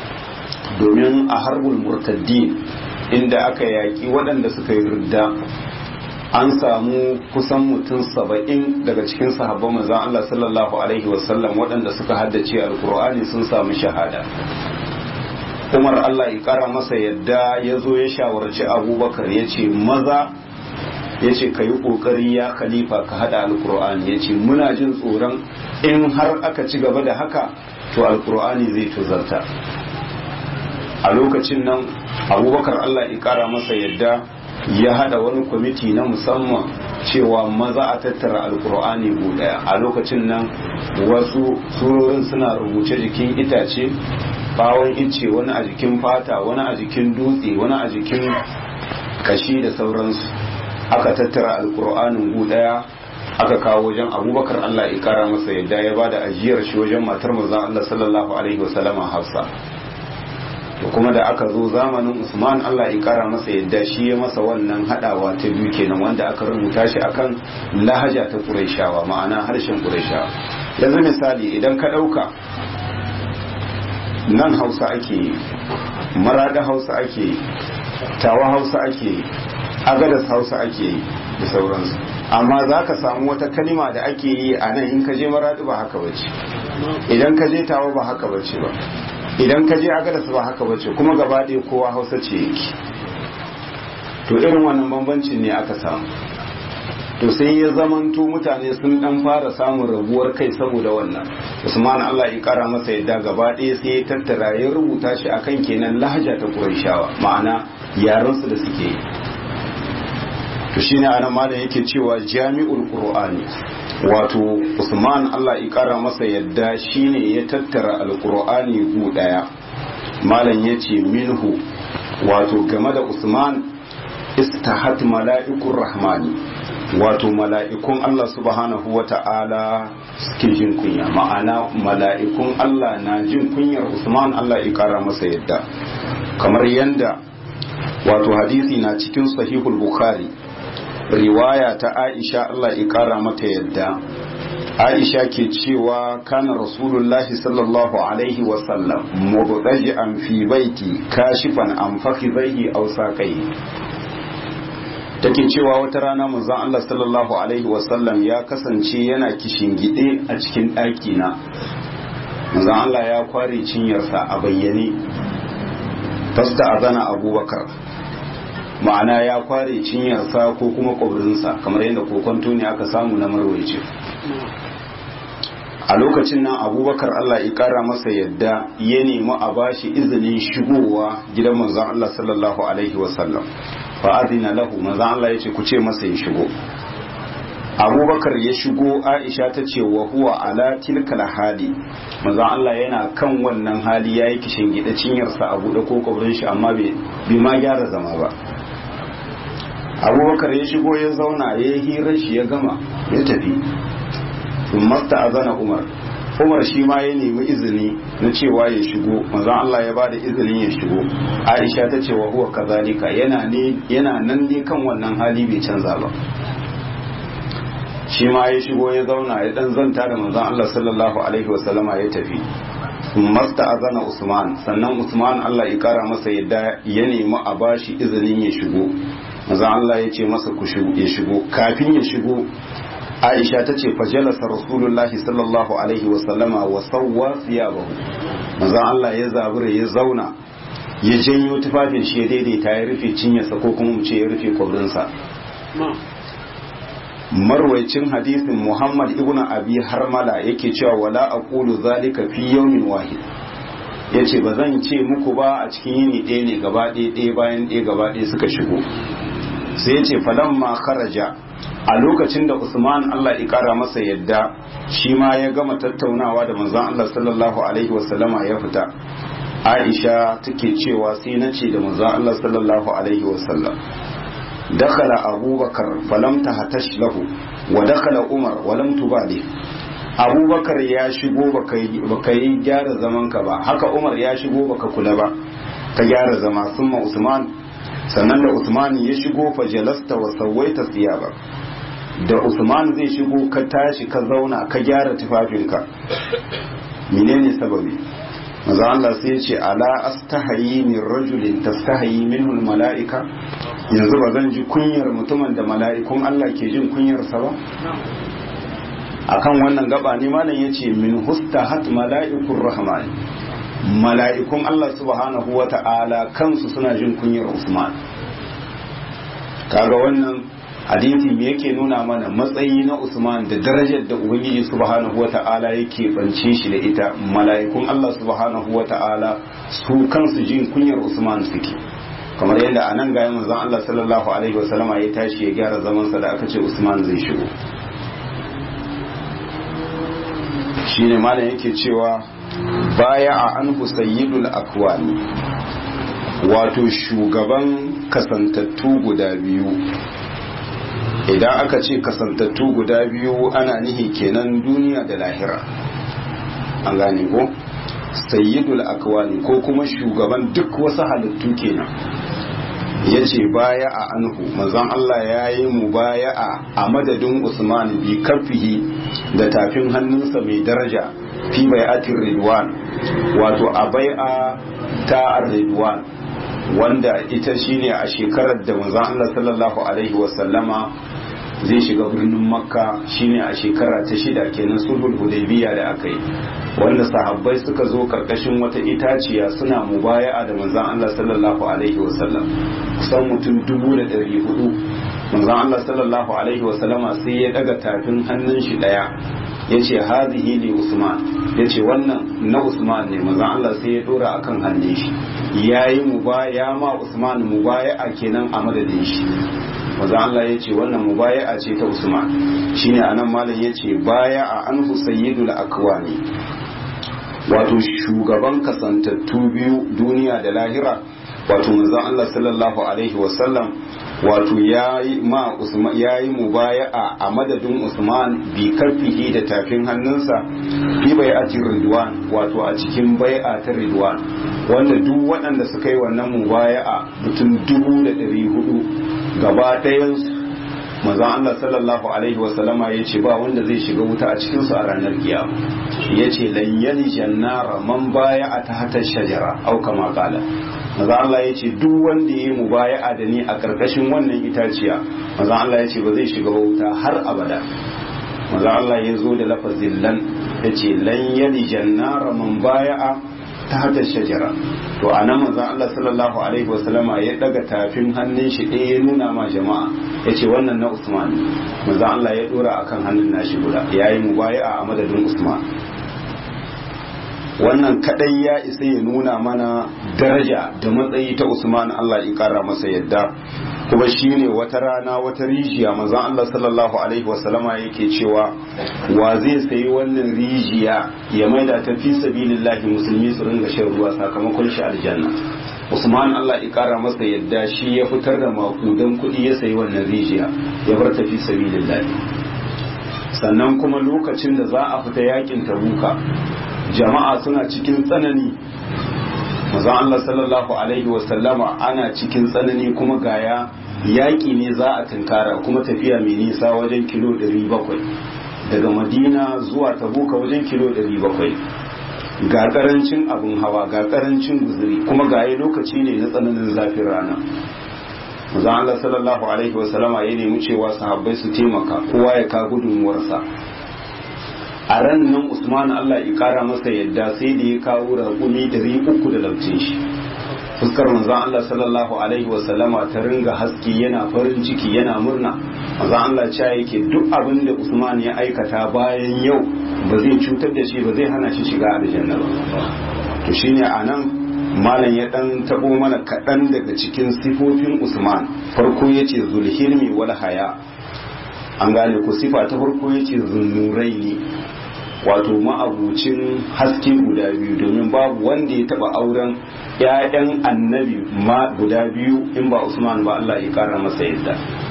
Speaker 1: domin a harbul murtaddin inda aka yaƙi waɗanda suka yi ridda, an samu kusan mutum saba'in daga cikin sahabban manzon Allah sallallahu alaihi wasallam waɗanda suka haddace alkur'ani sun samu shahada. Umar Allah ya kara masa yadda ya zo ya shawarci Abubakar, ya ce maza, ya ce ka yi ƙoƙari ya khalifa ka hada alkur'ani, ya ce muna jin tsoron in har aka ci gaba da haka to alkur'ani zai tozarta. A lokacin nan Abubakar Allah ya kara masa yadda ya hada wani kwamiti na musamman cewa maza a tattara alkur'ani daya. A lokacin nan wasu surorin suna rubuce jikin itace, bawon ice, wani a jikin fata, wani a jikin dutse, wani a jikin kashi da sauransu. Aka tattara alkur'anin daya aka kawo wajen Abubakar Allah ya kara masa yadda, ya bada ajiyar shi wajen matar manzon Allah sallallahu alaihi wasallama Hafsa. Kuma da aka zo zamanin Usman Allah ya kara masa yadda, shi ya masa wannan hadawa ta biyu kenan, wanda aka rubuta shi akan lahaja ta Qurayshawa, ma'ana harshen Qurayshawa. Yanzu misali idan ka dauka nan Hausa ake, Marada Hausa ake, Tawa Hausa ake, agadas hausa ake yi da sauransu, amma za ka samu wata kalima da ake yi a nan in ka je maradi ba haka bace, idan ka je tawa ba haka bace ba, idan ka je agadas ba haka bace, kuma gaba ɗaya kowa hausa ce yake. To irin wannan bambancin ne aka samu, to sai ya zamanto mutane sun dan fara samun rabuwar kai saboda wannan. Usman Allah ya kara masa yadda gaba ɗaya sai ya tattara ya rubuta shi akan kenan lahaja ta Qurayshawa, ma'ana yaran su da suke yi. To shine anan malam yake cewa Jami'ul Qur'ani, wato Usman Allah ya kara masa yadda shine ya tattara Al-Qur'ani gu daya. Malam yace minhu, wato game da Usman istahat mala'ikur rahmani, wato mala'ikun Allah subhanahu wa ta'ala suke jin kunya, ma'ana mala'ikun Allah na jin kunyar Usman Allah ya kara masa yadda, kamar yanda wato hadisi na cikin sahihul Bukhari, riwaya ta Aisha Allah ya kara mata yadda. Aisha ke cewa kana Rasulullahi sallallahu alaihi wa sallam mubtaji'an fi baiti kashifan an fakhidhihi aw saqayhi, take cewa wata rana manzon Allah sallallahu alaihi wasallam ya kasance yana kishingide a cikin ɗaki na. Manzon Allah ya kware cinyarsa a bayyane, fasta azana Abubakar, ma'ana ya kware cinyarsa ko kuma ƙwabrinsa, kamar yadda kokonto ne aka samu na marwaice. A lokacin nan Abubakar Allah ya kara masa yadda ya nemi a bashi izinin shigowa gidan manzon Allah sallallahu alaihi wasallam. fa'adina lahu, manzan Allah ya ce ku ce masa ya shigo. Abubakar ya shigo, Aisha ta ce wa huwa ala tilkal hali, manzan Allah yana kan wannan hali ya yi kishin gida cinyarsa a buɗe ko kwabrin shi, amma bai ma gyara zama ba. Abubakar ya shigo ya zauna ya yi hirar shi ya gama ya tafi. Masta azana Umar, Umar shi ma ya nemi izini na cewa ya shigo, manzon Allah ya bada izinin ya shigo. Aisha ta ce wa huwa kazalika, yana ne yana nan ne kan wannan hali bai canza ba. Shi ma ya shigo ya zauna ya dan zanta da manzon Allah sallallahu alaihi wasallama ya tafi. Masta azana Usman, sannan Usman Allah ya kara masa yadda ya nemi a bashi izinin ya shigo. Manzon Allah ya ce masa ku shigo, ya shigo. Kafin ya shigo, Aisha ta ce fajalasa Rasulullahi sallallahu alaihi wasallama wa sawwa siyabahu, manzon Allah ya zabura ya zauna ya janyo tufafin shi ya daidaita ya rufe cinyarsa ko kuma mu ce ya rufe kwabrinsa. Marwaicin hadisin Muhammad ibn Abi Harmala yake cewa wala aqulu zalika fi yawmin wahid, yace ba zan ce muku ba a cikin yini ɗaya ne gaba ɗaya ɗaya bayan ɗaya gaba ɗaya suka shigo. Sai yace falamma kharaja, a lokacin da Usman Allah ya kara masa yadda shi ma ya gama tattaunawa da manzon Allah sallallahu alaihi wasallama ya fita, Aisha take cewa sai na ce da manzon Allah sallallahu alaihi wasallam, dakhala Abubakar falam tahtash lahu wa dakhala Umar wa lam tubali. Abubakar ya shigo baka yi gyara zaman ka ba, haka Umar ya shigo baka kula ba ka gyara zama. Summa Usman, sannan da Usman ya shigo fa jalasta wa sawaita thiyaba, da Usman zai shigo ka tashi ka zauna ka gyara tufafinka. Menene sababi? Maza Allah sai ya ce ala astahayi min rajulin tastahayi minhu mala'ika, yanzu ba zan ji kunyar mutumin da mala'ikun Allah ke jin kunyarsa ba. Akan wannan gaba ne malam yace min hustahat mala'ikur rahman, mala'ikun Allah subhanahu wata'ala kansu suna jin kunyar Usman. Kaga wannan hadisi me yake nuna mana? Matsayi na Usman da darajar da Ubangiji subhanahu wata'ala yake bance shi da ita. Mala'ikun Allah subhanahu wata'ala su kansu jin kunyar Usman suke, kamar yadda a nan gaya manzon Allah sallallahu alaihi wasallama ya tashi ya gyara zamansa da aka ce Usman zai shigo. Shine malam yake cewa baya a anhu sayyidul akwani, wato shugaban kasantattu guda biyu. Idan aka ce kasantattu guda biyu ana nihi kenan duniya da lahira, an gane ko? Sayyidul akwani ko kuma shugaban duk wasu halittu kenan. Ya ce baya a anhu, manzon Allah ya yi mu baya a madadin Usman bi kafihi da tafin hannunsa mai daraja fi bai'atir ridwan, wato a bai'a ta ridwan, wanda ita shine a shekarar da manzon Allah sallallahu alaihi wasallama zai shiga birnin makka shine a shekara ta shida kenan sulhul hudaybiya da aka yi, wanda sahabbai suka zo karkashin wata itaciya suna mubaya'a da manzon Allah sallallahu alaihi wasallam kusan mutum dubu da ɗari hudu. manzon Allah sallallahu alaihi wasallama sai ya daga tafin hannun shi daya yace hazihi li Usman, yace wannan na Usman ne. manzon Allah sai ya dora akan hannun shi yayi mubaya ma Usman mubaya'a kenan a madadin shi. manzon Allah yace wannan mubaya'a ce ta Usman. shine anan malam yace baya a anhu sayyidul akwani, wato shugaban kasantattu biyu duniya da lahira, wato manzon Allah sallallahu alaihi wasallam wato yayi ma Usman yayi mubaya'a a madadin Usman bi karfihi da tafin hannunsa fi bai'ati Ridwan, wato a cikin bai'a ta Ridwan, wanda duk waɗanda suka yi wannan mubaya'a mutum dubu da ɗari hudu gaba ɗayan manzon Allah sallallahu alaihi wasallama yace ba wanda zai shiga wuta a cikin su a ranar kiyama. yace lan yaljan nara man baya'a tahta shajara au kama qala. manzon Allah yace duk wanda yayi mubaya'a da ni a karkashin wannan itaciya, manzon Allah yace ba zai shiga wuta har abada. manzon Allah ya zo da lafazin lan, yace lan yaljan nara man baya'a tahta shajara. to anan manzon Allah sallallahu alaihi wasallama ya daga tafin hannun shi ɗaya ya nuna ma jama'a yace wannan na Usman. manzon Allah ya dora akan hannun nashi guda yayi mubaya'a a madadin Usman. wannan kadai ya isa ya nuna mana daraja da matsayi ta Usman, Allah ya kara masa yadda. kuma shine wata rana wata rijiya manzon Allah sallallahu alaihi wasallama yake cewa wa zai sayi wannan rijiya ya maida ta fi sabilillahi, musulmi su ringa shan ruwa sakamakon shi aljanna. Usman Allah ya kara masa yadda shi ya fitar da makudan kuɗi ya sayi wannan rijiya ya bar ta fi sabilillahi. sannan kuma lokacin da za a fita yakin Tabuka, jama'a suna cikin tsanani, manzon Allah sallallahu alaihi wasallama ana cikin tsanani kuma gaya yaƙi ne za a tunkara, kuma tafiya mai nisa wajen kilo ɗari bakwai daga Madina zuwa Tabuka, wajen kilo ɗari bakwai. ga karancin abin hawa, ga karancin guzuri, kuma gaye lokaci ne na tsananin zafin rana. manzon Allah sallallahu alaihi wasallama ya nemi cewa sahabbai su taimaka, kowa ya ka gudunmuwarsa. a ran nan Usman Allah ya kara masa yadda sai da ya kawo raƙumi ɗari uku da laucin shi. fuskar manzon Allah sallallahu alaihi wasallama ta ringa haske, yana farin ciki, yana murna. manzon Allah cewa yake duk abin da Usman ya aikata bayan yau ba zai cutar da shi, ba zai hana shi shiga aljanna ba. to shine anan malam ya dan tabo mana kaɗan daga cikin sifofin Usman. farko yace zulhilmi wal haya, an gane ku sifa ta farko yace zunnuraini, wato ma'abucin haske guda biyu, domin babu wanda ya taba auren ƴaƴan annabi ma guda biyu in ba Usman ba, Allah ya kara masa yadda.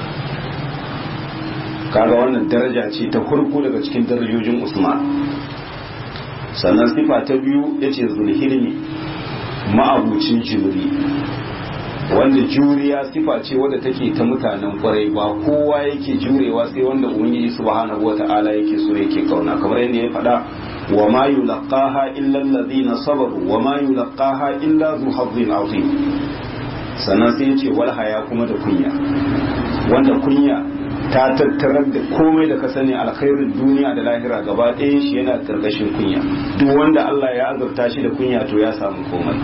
Speaker 1: kaga wannan daraja ce ta farko daga cikin darajojin Usman. sannan sifa ta biyu yace zulhilmi, ma'abucin juri, wanda juriya sifa ce wadda take ta mutanen kwarai, ba kowa yake jurewa sai wanda ubangiji subhanahu wata'ala yake so yake kauna, kamar yadda ya faɗa wa ma yulqaha illa alladhina sabaru wa ma yulqaha illa zu hazzin azim. sannan sai yace wal haya, kuma da kunya, wanda kunya ta tattarar da komai da ka sani alkhairin duniya da lahira gaba ɗaya shi yana karkashin kunya. duk wanda Allah ya azurta shi da kunya to ya samu komai.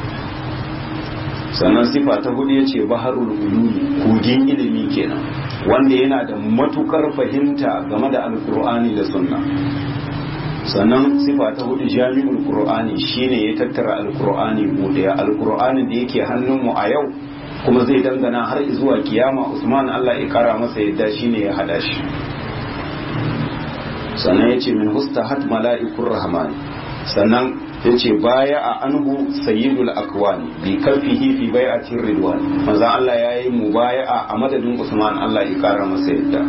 Speaker 1: sannan sifa ta hudu ya ce baharul ulumi, kogin ilimi kenan, wanda yana da matukar fahimta game da alkur'ani da sunna. sannan sifa ta hudu jami'ul qur'ani, shine ya tattara alkur'ani godiya, alkur'ani da yake hannunmu a yau kuma zai dangana har zuwa kiyama. Usman Allah ya kara masa yadda shine ya hada shi. sannan ya ce min hustahat mala'ikur rahman, sannan yace baya a anhu sayyidul akwani bi karfihi fi bai'atir ridwan. manzo Allah yayi mubaya'a a madadin Usman, Allah ya kara masa yadda.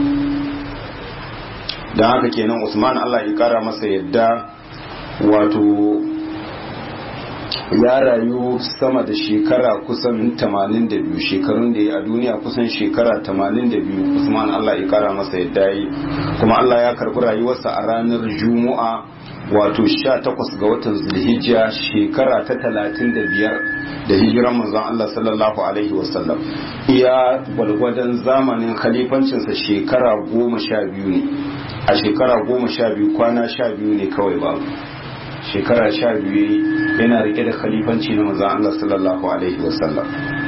Speaker 1: dan haka kenan Usman Allah ya kara masa yadda, wato ya rayu sama da shekara kusan tamanin da biyu, shekarun da ya a duniya kusan shekara tamanin da biyu. Usman Allah ya kara masa yadda yi, kuma Allah ya karbi rayuwarsa a ranar Juma'a wato sha takwas ga watan zulhijja shekara ta talatin da biyar da hijiran manzon Allah sallallahu alaihi wasallam. Iya gwalgwadon zamanin khalifancinsa shekara goma sha biyu ne, a shekara goma sha biyu kwana sha biyu ne kawai babu, shekara sha biyu yana rike da khalifanci na manzon Allah sallallahu alaihi wasallam.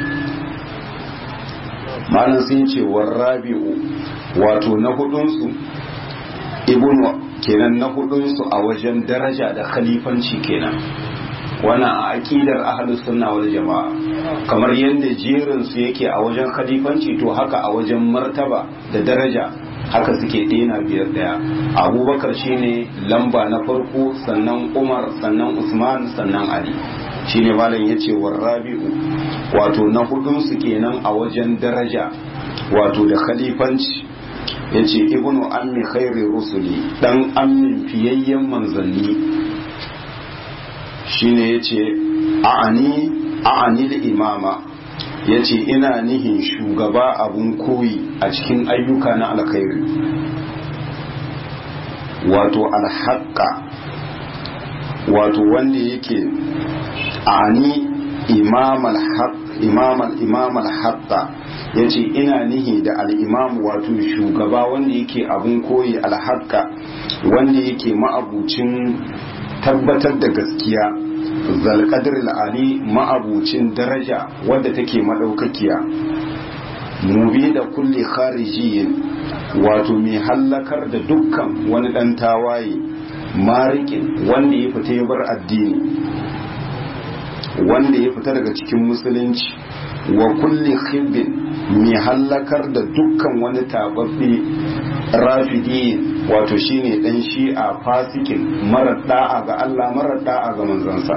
Speaker 1: malam sun ce warrabi'u wato na hudunsu ibnu kenan na hudunsu a wajen daraja da khalifanci kenan, wannan a aqidar ahlus sunna wal jama'a kamar yadda jerin su yake a wajen khalifanci to haka a wajen martaba da daraja haka suke dena biyar daya. Abubakar shine lamba na farko, sannan Umar, sannan Usman, sannan Ali. Shine malam yace warrabi'u wato na hudun su kenan a wajen daraja wato da khalifanci, yace ibnu ammi khairi rusuli, dan ammin fiyayyen manzanni. Shine yace a'ani a'ani da imama, yace ina nihin shugaba abun koyi a cikin ayyuka na alkhairi, wato alhaqqa wato wanda yake ani imam al-haq imam al-imam al-haqqa, yace ina nihi da al-imam wato shugaba wanda yake abun koyi al-haqqa wanda yake ma'abucin tabbatar da gaskiya, zalqadr al-ali ma'abucin daraja wadda take madaukakiya, mubi da kulli kharijiyin wato mai hallakar da dukkan wani dan tawaye, marikin wanda ya fita ya bar addini, wanda ya fita daga cikin musulunci, wa kulli khibbin mai hallakar da dukkan wani tababbe, rafidi wato shine dan shi'a fasikin marar da'a ga Allah marar da'a ga manzansa.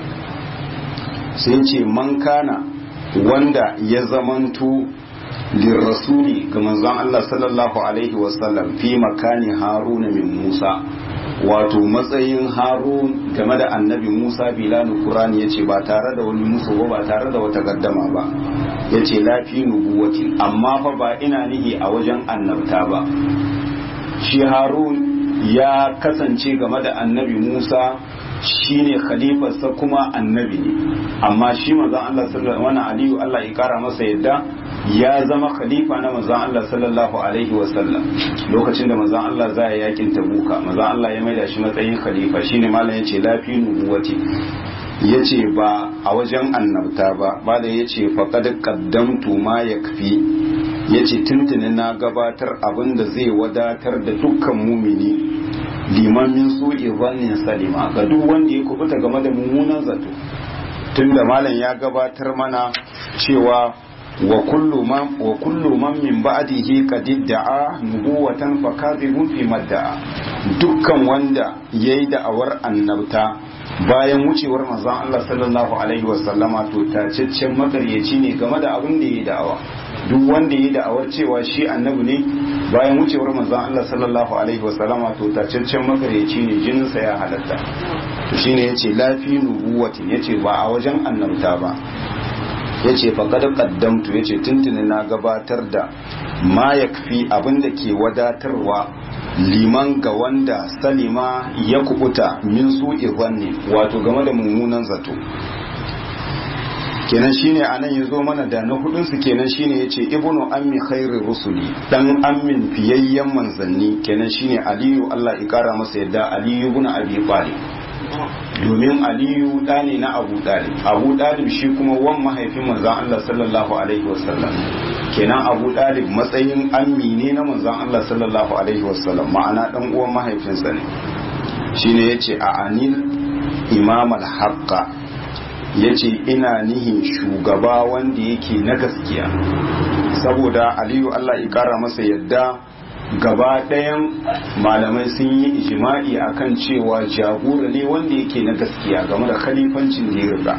Speaker 1: sai ce man kana wanda ya zamanto lirrasuli ga manzon Allah sallallahu alaihi wasallam fi makani haruna min Musa, wato matsayin harun game da annabi Musa bilanu Qur'ani yace ba tare da wani musu ba tare da wata gaddama ba, yace lafi nubuwati, amma fa ba ina nihi a wajen annabta ba. Shi harun ya kasance game da annabi Musa shine khalifarsa kuma annabi ne, amma shi manzon Allah sallallahu alaihi aliyu Allah ya kara masa yadda ya zama khalifa na manzon Allah sallallahu alaihi wasallam lokacin da manzon Allah za ya yakin Tabuka, manzon Allah ya maida shi matsayin khalifa. Shine malam yace lafi nubuwati, yace ba a wajen annabta ba, bada yace faqad qaddamtu ma yakfi, yace tuntuni na gabatar abin da zai wadatar da dukkan mumini liman min su'i zannin salima, ga duk wanda ya kubuta game da mummunan zato. Tunda malam ya gabatar mana cewa wa kullu man wa kullu man min ba'dihi qad da'a nubuwatan fa kadhibun fi madda'a, dukkan wanda yayi da'awar annabta bayan wucewar manzon Allah sallallahu alaihi wasallama to tacaccen makaryaci ne game da abin da yayi da'awa. Duk wanda yayi da'awar cewa shi annabi ne bayan wucewar manzon Allah sallallahu alaihi wasallama to tacaccen makaryaci ne, jininsa ya halatta. To shine yace lafi nubuwatin, yace ba a wajen annabta ba, yace faqad qaddamtu, yace tuntuni na gabatar da ma yakfi abinda ke wadatarwa liman ga wanda salima ya kubuta min su'i zanni, wato game da mummunan zato. kenan shine anan yazo mana da na hudun su kenan shine yace ibnu ammi khairi rusuli, dan ammin fiyayyen manzanni, kenan shine aliyu Allah ya kara masa yadda, aliyu ibn abi talib, domin aliyu da ne na abu dalib, abu dalib shi kuma wan mahaifin manzon Allah sallallahu alaihi wasallam, kenan abu dalib matsayin ammi ne na manzon Allah sallallahu alaihi wasallam, ma'ana dan uwan mahaifinsa ne. Shine yace a anil imam al-haqqa, yace ina nihin shugaba wanda yake na gaskiya, saboda aliyu Allah ya kara masa yadda gaba ɗayan malamai sun yi ijma'i akan cewa jagora ne wanda yake na gaskiya game da khalifancin da ya riga.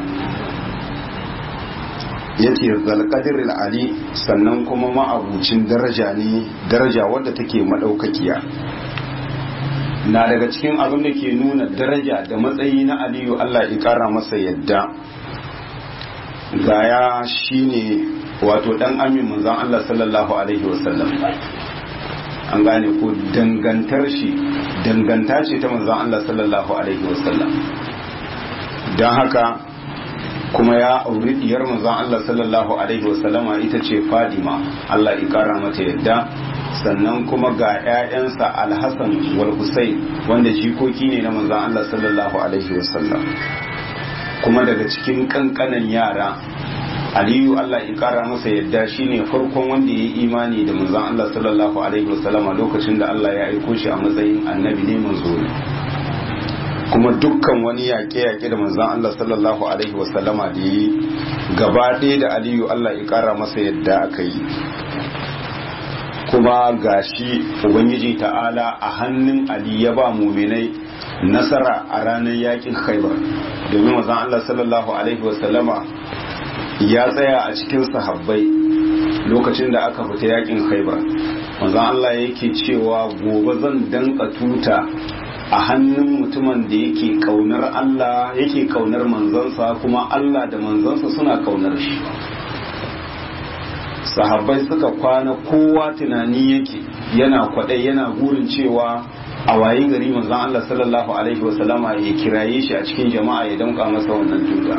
Speaker 1: Yace zalqadir ali, sannan kuma ma'abucin daraja ne, daraja wadda take madaukakiya. Na daga cikin abin da ke nuna daraja da matsayi na aliyu Allah ya kara masa yadda, gaya shine wato dan amin manzon Allah sallallahu alaihi wasallam, an gane ko dangantar shi danganta ce ta manzon Allah sallallahu alaihi wasallam don haka kuma ya auri diyar manzon Allah sallallahu alaihi wasallama ita ce Fadima, Allah ya kara mata yadda. Sannan kuma ga 'ya'yansa Al-Hasan wal Husayn wanda jikoki ne na manzon Allah sallallahu alaihi wasallam. Kuma daga cikin kankanan yara Aliyu, Allah ya kara masa yadda, shine farkon wanda ya yi imani da manzon Allah sallallahu alaihi wasallama lokacin da Allah ya aiko shi a matsayin annabi ne manzo ne. Kuma dukkan wani yaƙe-yaƙe da manzon Allah sallallahu alaihi wasallama da yi gaba ɗaya da Aliyu, Allah ya ƙara masa yadda aka yi. Kuma gashi Ubangiji ta'ala a hannun Ali ya ba muminai nasara a ranar yaƙin Khaibar, domin manzon Allah sallallahu alaihi wasallama ya tsaya a cikin sahabbai lokacin da aka fita yaƙin Khaibar. Manzon Allah yake cewa gobe zan danka tuta a hannun mutumin da yake kaunar Allah, yake kaunar manzansa, kuma Allah da manzansa suna kaunar shi. Sahabbai suka kwana kowa tunani yake yana kwadai yana gurin cewa a wayi gari manzon Allah sallallahu alaihi wasallama ya kiraye shi a cikin jama'a ya damka masa wannan tuta.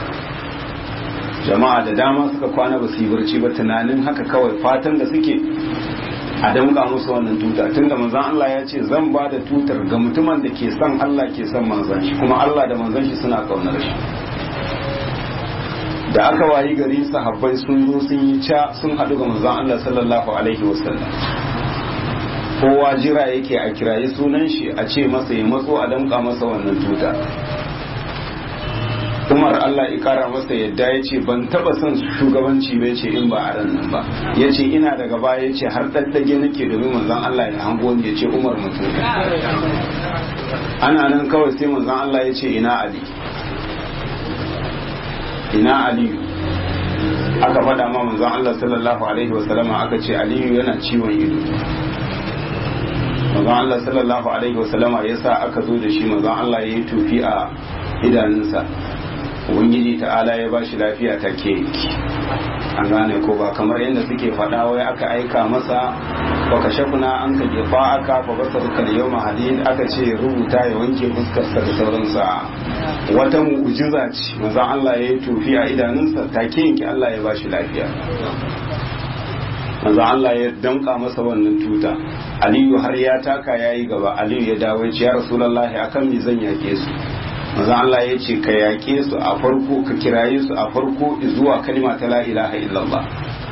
Speaker 1: Jama'a da dama suka kwana ba su yi barci ba, tunanin haka kawai, fatan da suke a damka musu wannan tuta, tunda manzon Allah ya ce zan ba da tutar ga mutumin da ke son Allah ke son manzon shi, kuma Allah da manzon shi suna kaunar shi. Da aka wayi gari sahabbai sun zo sun yi ca sun haɗu ga manzon Allah sallallahu alaihi wasallam, kowa jira yake a kirayi sunan shi a ce masa ya matso a damka masa wannan tuta. Umar, Allah ya kara masa yadda, ya ce ban taba son shugabanci bai ce in ba a ran nan ba, ya ce ina daga baya, ya ce har daddage nake domin manzon Allah ya hango ya ce Umar mutum. Ana nan kawai sai manzon Allah ya ce ina Ali, ina Aliyu. Aka faɗa ma manzon Allah sallallahu alaihi wasallama, aka ce Aliyu yana ciwon ido. Manzon Allah sallallahu alaihi wasallama ya sa aka zo da shi, manzon Allah ya yi tufi a idanunsa, ubangiji ta'ala ya bashi lafiya take an gane ko ba kamar yadda suke faɗa wai aka aika masa wa kashafna an ka gefa aka fa basarka da yawma hadid, aka ce rubuta ya wanke fuskarsa da sauransa. Wata mu'jiza ce manzon Allah ya yi tufi a idanunsa, take yanki Allah ya bashi lafiya. manzon Allah ya danka masa wannan tuta. Aliyu har ya taka yayi gaba, Aliyu ya dawo ya ce ya Rasulullahi akan me zan yake su? manzon Allah ya ce ka yake su a farko, ka kiraye su a farko zuwa kalma ta la ilaha illallah.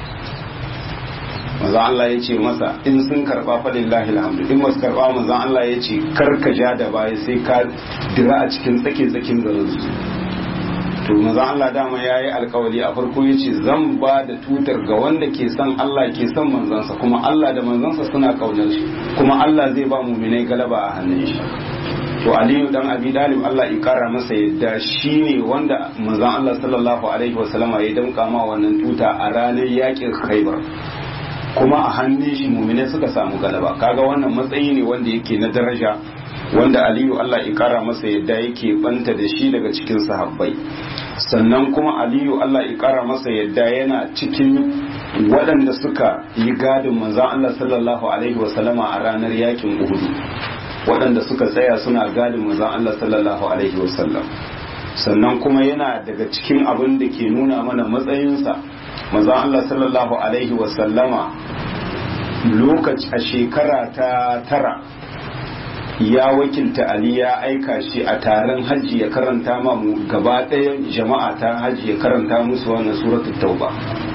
Speaker 1: manzon Allah ya ce masa in sun karba fa lillahi alhamdu, in masu karba manzon Allah ya ce kar ka ja da baya sai ka dira a cikin tsake tsakin garin su. to manzon Allah dama yayi alkawari a farko ya ce zan ba da tutar ga wanda ke son Allah ke son manzansa, kuma Allah da manzansa suna kaunar shi, kuma Allah zai ba mu'minai galaba a hannun shi. to Aliyu dan Abi Talib, Allah ya kara masa yadda, shine wanda manzon Allah sallallahu alaihi wasallama ya damka ma wannan tuta a ranar yakin Khaibar, kuma a hannun shi mu'minai suka samu galaba. Kaga wannan matsayi ne wanda yake na daraja, wanda Aliyu Allah ya kara masa yadda yake banta da shi daga cikin sahabbai. Sannan kuma Aliyu Allah ya kara masa yadda yana cikin waɗanda suka yi gadin manzon Allah sallallahu alaihi wasallama a ranar yakin Uhud, waɗanda suka tsaya suna gadin manzon Allah sallallahu alaihi wasallam. Sannan kuma yana daga cikin abin da ke nuna mana matsayinsa, manzon Allah sallallahu alaihi wasallama lokaci a shekara ta tara ya wakilta Ali ya aika shi a taron hajji ya karanta ma mu gaba ɗaya jama'a ta hajji ya karanta musu wannan suratul tauba,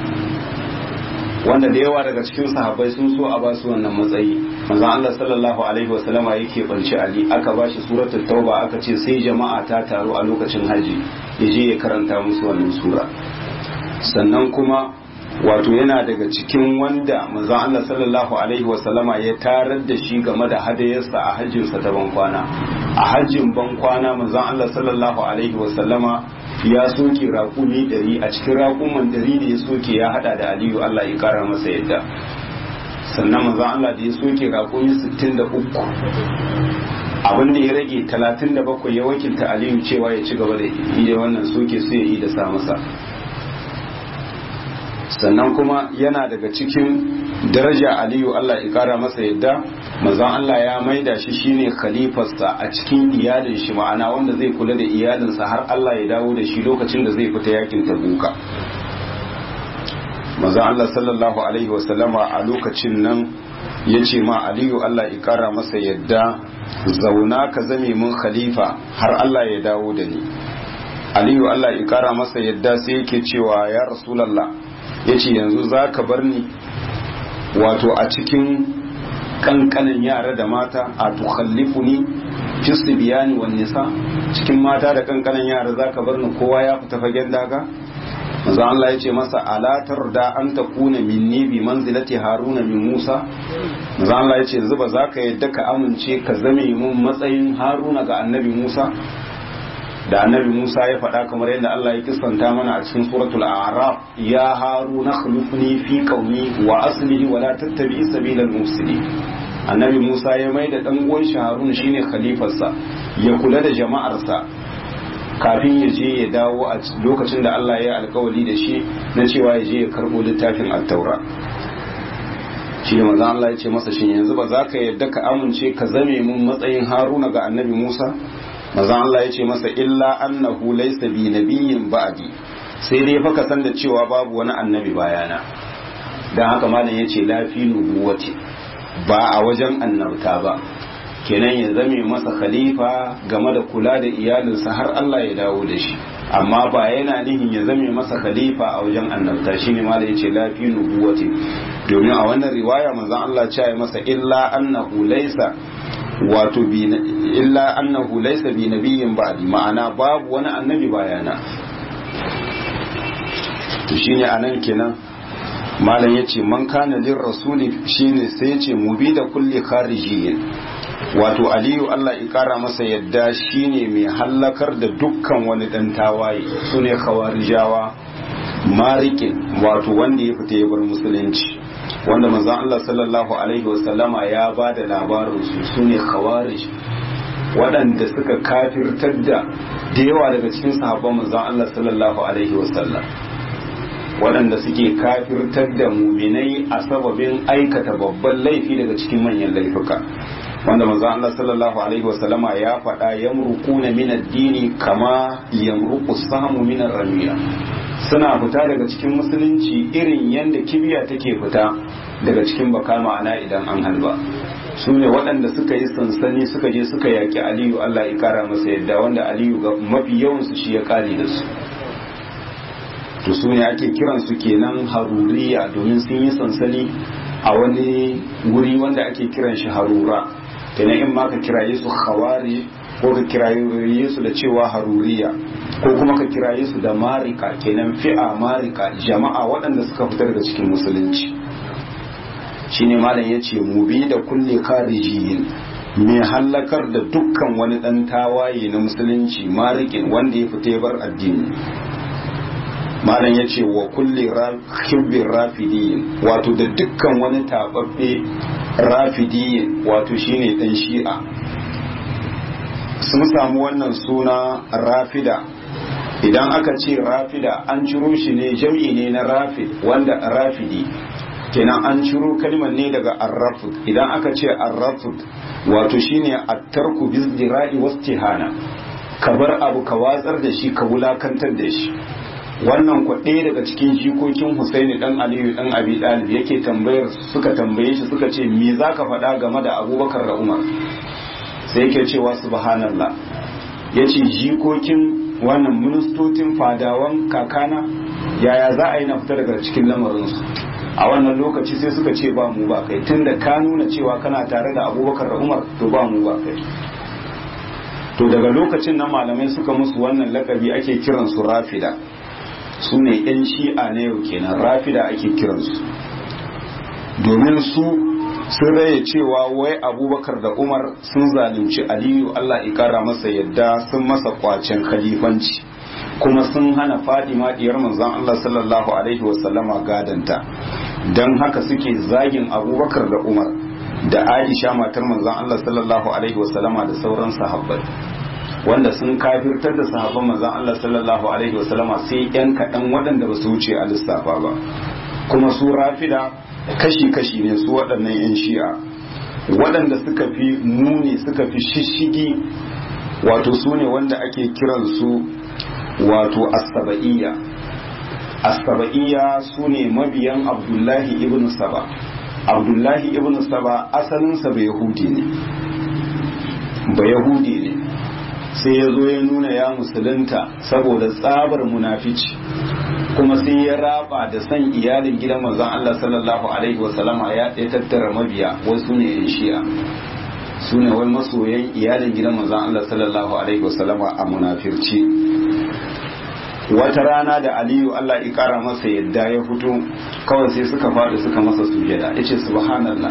Speaker 1: wanda da yawa daga cikin sahabbai sun so a basu wannan matsayi. manzon Allah sallallahu alaihi wasallama yake banci Ali, aka bashi suratul tauba, aka ce sai jama'a ta taru a lokacin hajji ya je ya karanta musu wannan sura. Sannan kuma wato yana daga cikin wanda manzon Allah sallallahu alaihi wasallama ya tarar da shi game da hadayarsa a hajjinsa ta bankwana. A hajjin bankwana manzon Allah sallallahu alaihi wasallama ya soke raƙumi ɗari, a cikin raƙuman ɗari da ya soke ya hada da Aliyu Allah ya kara masa yadda. Sannan manzon Allah da ya soke raƙumi sittin da uku, abin da ya rage talatin da bakwai ya wakilta Aliyu cewa ya ci gaba da yi da wannan soke su ya yi da sa masa. Sannan kuma yana daga cikin daraja aliyu Allah ya kara masa yadda manzon Allah ya maida shi shine khalifarsa a cikin iyalin shi, ma'ana wanda zai kula da iyalinsa har Allah ya dawo da shi lokacin da zai fita yakin tabuka. manzon Allah sallallahu alaihi wasallama a lokacin nan ya ce ma aliyu Allah ya kara masa yadda zauna ka zame mun khalifa har Allah ya dawo da ni. aliyu Allah ya kara masa yadda sai yake cewa ya rasulallah, ya ce yanzu za ka bar ni wato a cikin kankanin yara da mata, a tukhallifuni fi sibiyani wan nisa, cikin mata da kankanin yara za ka bar ni kowa ya fita fagen daga. manzo Allah ya ce masa alatar da an takuna minni bi manzilati haruna min Musa. manzo Allah ya ce yanzu ba za ka yadda ka amince ka zame mun matsayin haruna ga annabi Musa. da annabi Musa ya faɗa kamar yadda Allah ya kissanta mana a cikin suratul a'raf, ya haruna khulufni fi qaumi wa aslihi wa la tattabi sabilal mufsidin. annabi Musa ya mai da dan uwan shi Harun shine khalifarsa, ya kula da jama'arsa kafin ya je ya dawo a lokacin da Allah ya yi alkawari da shi na cewa ya je ya karbo littafin at-taura. shi ne manzo Allah ya ce masa shin yanzu ba za ka yadda ka amince ka zame mun matsayin Haruna ga annabi Musa? manzo Allah ya ce masa illa annahu laysa bi nabiyyin ba'di, sai dai fa ka san da cewa babu wani annabi bayana. dan haka malam yace la fi nubuwati, ba a wajen annabta ba, kenan ya zame masa khalifa game da kula da iyalinsa har Allah ya dawo da shi, amma ba yana nihin ya zame masa khalifa a wajen annabta. shine malam yace la fi nubuwati, domin a wannan riwaya manzon Allah ya ce masa illa annahu laysa wato bi illa annahu laysa bi nabiyyin ba'di, ma'ana babu wani annabi bayana. to shine anan kenan malam yace man kana lir rasuli, shine sai yace mubi da kulli kharijiyyin, wato aliyu Allah ya kara masa yadda shine mai hallakar da dukkan wani dan tawaye, sune khawarijawa, marikin wato wanda ya fita ya bar musulunci, wanda manzon Allah sallallahu alaihi wasallama ya ba da labarin su sune khawarij, waɗanda suka kafirtar da da yawa daga cikin sahabban manzon Allah sallallahu alaihi wasallam, waɗanda suke kafirtar da muminai a sababin aikata babban laifi daga cikin manyan laifuka, wanda manzon Allah sallallahu alaihi wasallama ya faɗa yamruquna min ad-dini kama yamruqu samu min ar-ramiya, suna fita daga cikin musulunci irin yadda kibiya take fita daga cikin baka, ma'ana idan an halba. su ne waɗanda suka yi sansani suka je suka yaƙi aliyu Allah ya kara masa yadda, wanda aliyu ga mafi yawansu shi ya kare da su. to su ne ake kiransu kenan haruriya, domin sun yi sansani a wani wuri wanda ake kiran shi harura. kenan in ma ka kiraye su khawari ko ka kiraye su da cewa haruriya, ko kuma ka kiraye su da marika, kenan fi'a marika, jama'a waɗanda suka fitar da cikin musulunci. shine malam yace mubi da kulli kharijiyin, mai hallakar da dukkan wani dan tawaye na musulunci, marikin wanda ya fita bar addini. malam yace wa kulli rakibbin rafidiyin, wato da dukkan wani tababbe rafidiyin, wato shine dan shi'a. sun samu wannan suna rafida. idan aka ce rafida an ciro shi ne, jam'i ne na rafid, wanda rafidi kenan an ciro kalmar ne daga arrafud. idan aka ce arrafud wato shine at-tarku bizdira'i wastihana, ka bar abu ka watsar da shi, ka wulakantar da shi. wannan kwa ɗaya daga cikin jikokin Husaini dan Aliyu dan Abi Talib yake tambayar, suka tambaye shi suka ce me zaka faɗa game da Abubakar da Umar? sai yake cewa subhanallah, yace jikokin wannan ministocin fadawan kakana, yaya za a yi na fita daga cikin lamarinsu? a wannan lokaci sai suka ce ba mu ba kai, tunda ka nuna cewa kana tare da Abubakar da Umar, to ba mu ba kai. to daga lokacin nan malamai suka musu wannan lakabi, ake kiransu rafida. su ne yan shi'a na yau kenan, rafida ake kiransu, domin su sun raye cewa wai Abubakar da Umar sun zalunci Aliyu Allah ya kara masa yadda, sun masa kwacen khalifanci, kuma sun hana Fadima diyar manzon Allah sallallahu alaihi wasallama gadanta. don haka suke zagin Abubakar da Umar da Aisha matar manzon Allah sallallahu alaihi wasallama da sauran sahabbai, wanda sun kafirtar da sahabban manzon Allah sallallahu alaihi wasallama sai yan kaɗan waɗanda ba su wuce a lissafa ba. kuma su rafida kashi-kashi ne su waɗannan 'yan shi'a. Waɗanda suka fi muni suka fi shishigi wato su ne wanda ake kiransu wato as-saba'iyya. As-saba'iyya su ne mabiyan Abdullahi ibn Saba. Abdullahi ibn Saba asalinsa ba Yahudi ne ba Yahudi ne sai ya zo ya nuna ya musulunta saboda tsabar munafici, kuma sai ya raba da san iyalin gidan manzon Allah sallallahu alaihi wasallama ya tattara mabiya wasu ne yan shi'a, su ne wai masoyan iyalin gidan manzon Allah sallallahu alaihi wasallama a munafirci. Wata rana da Aliyu Allah ya kara masa yadda ya fito kawai sai suka faɗi suka masa sujada, yace subhanallah,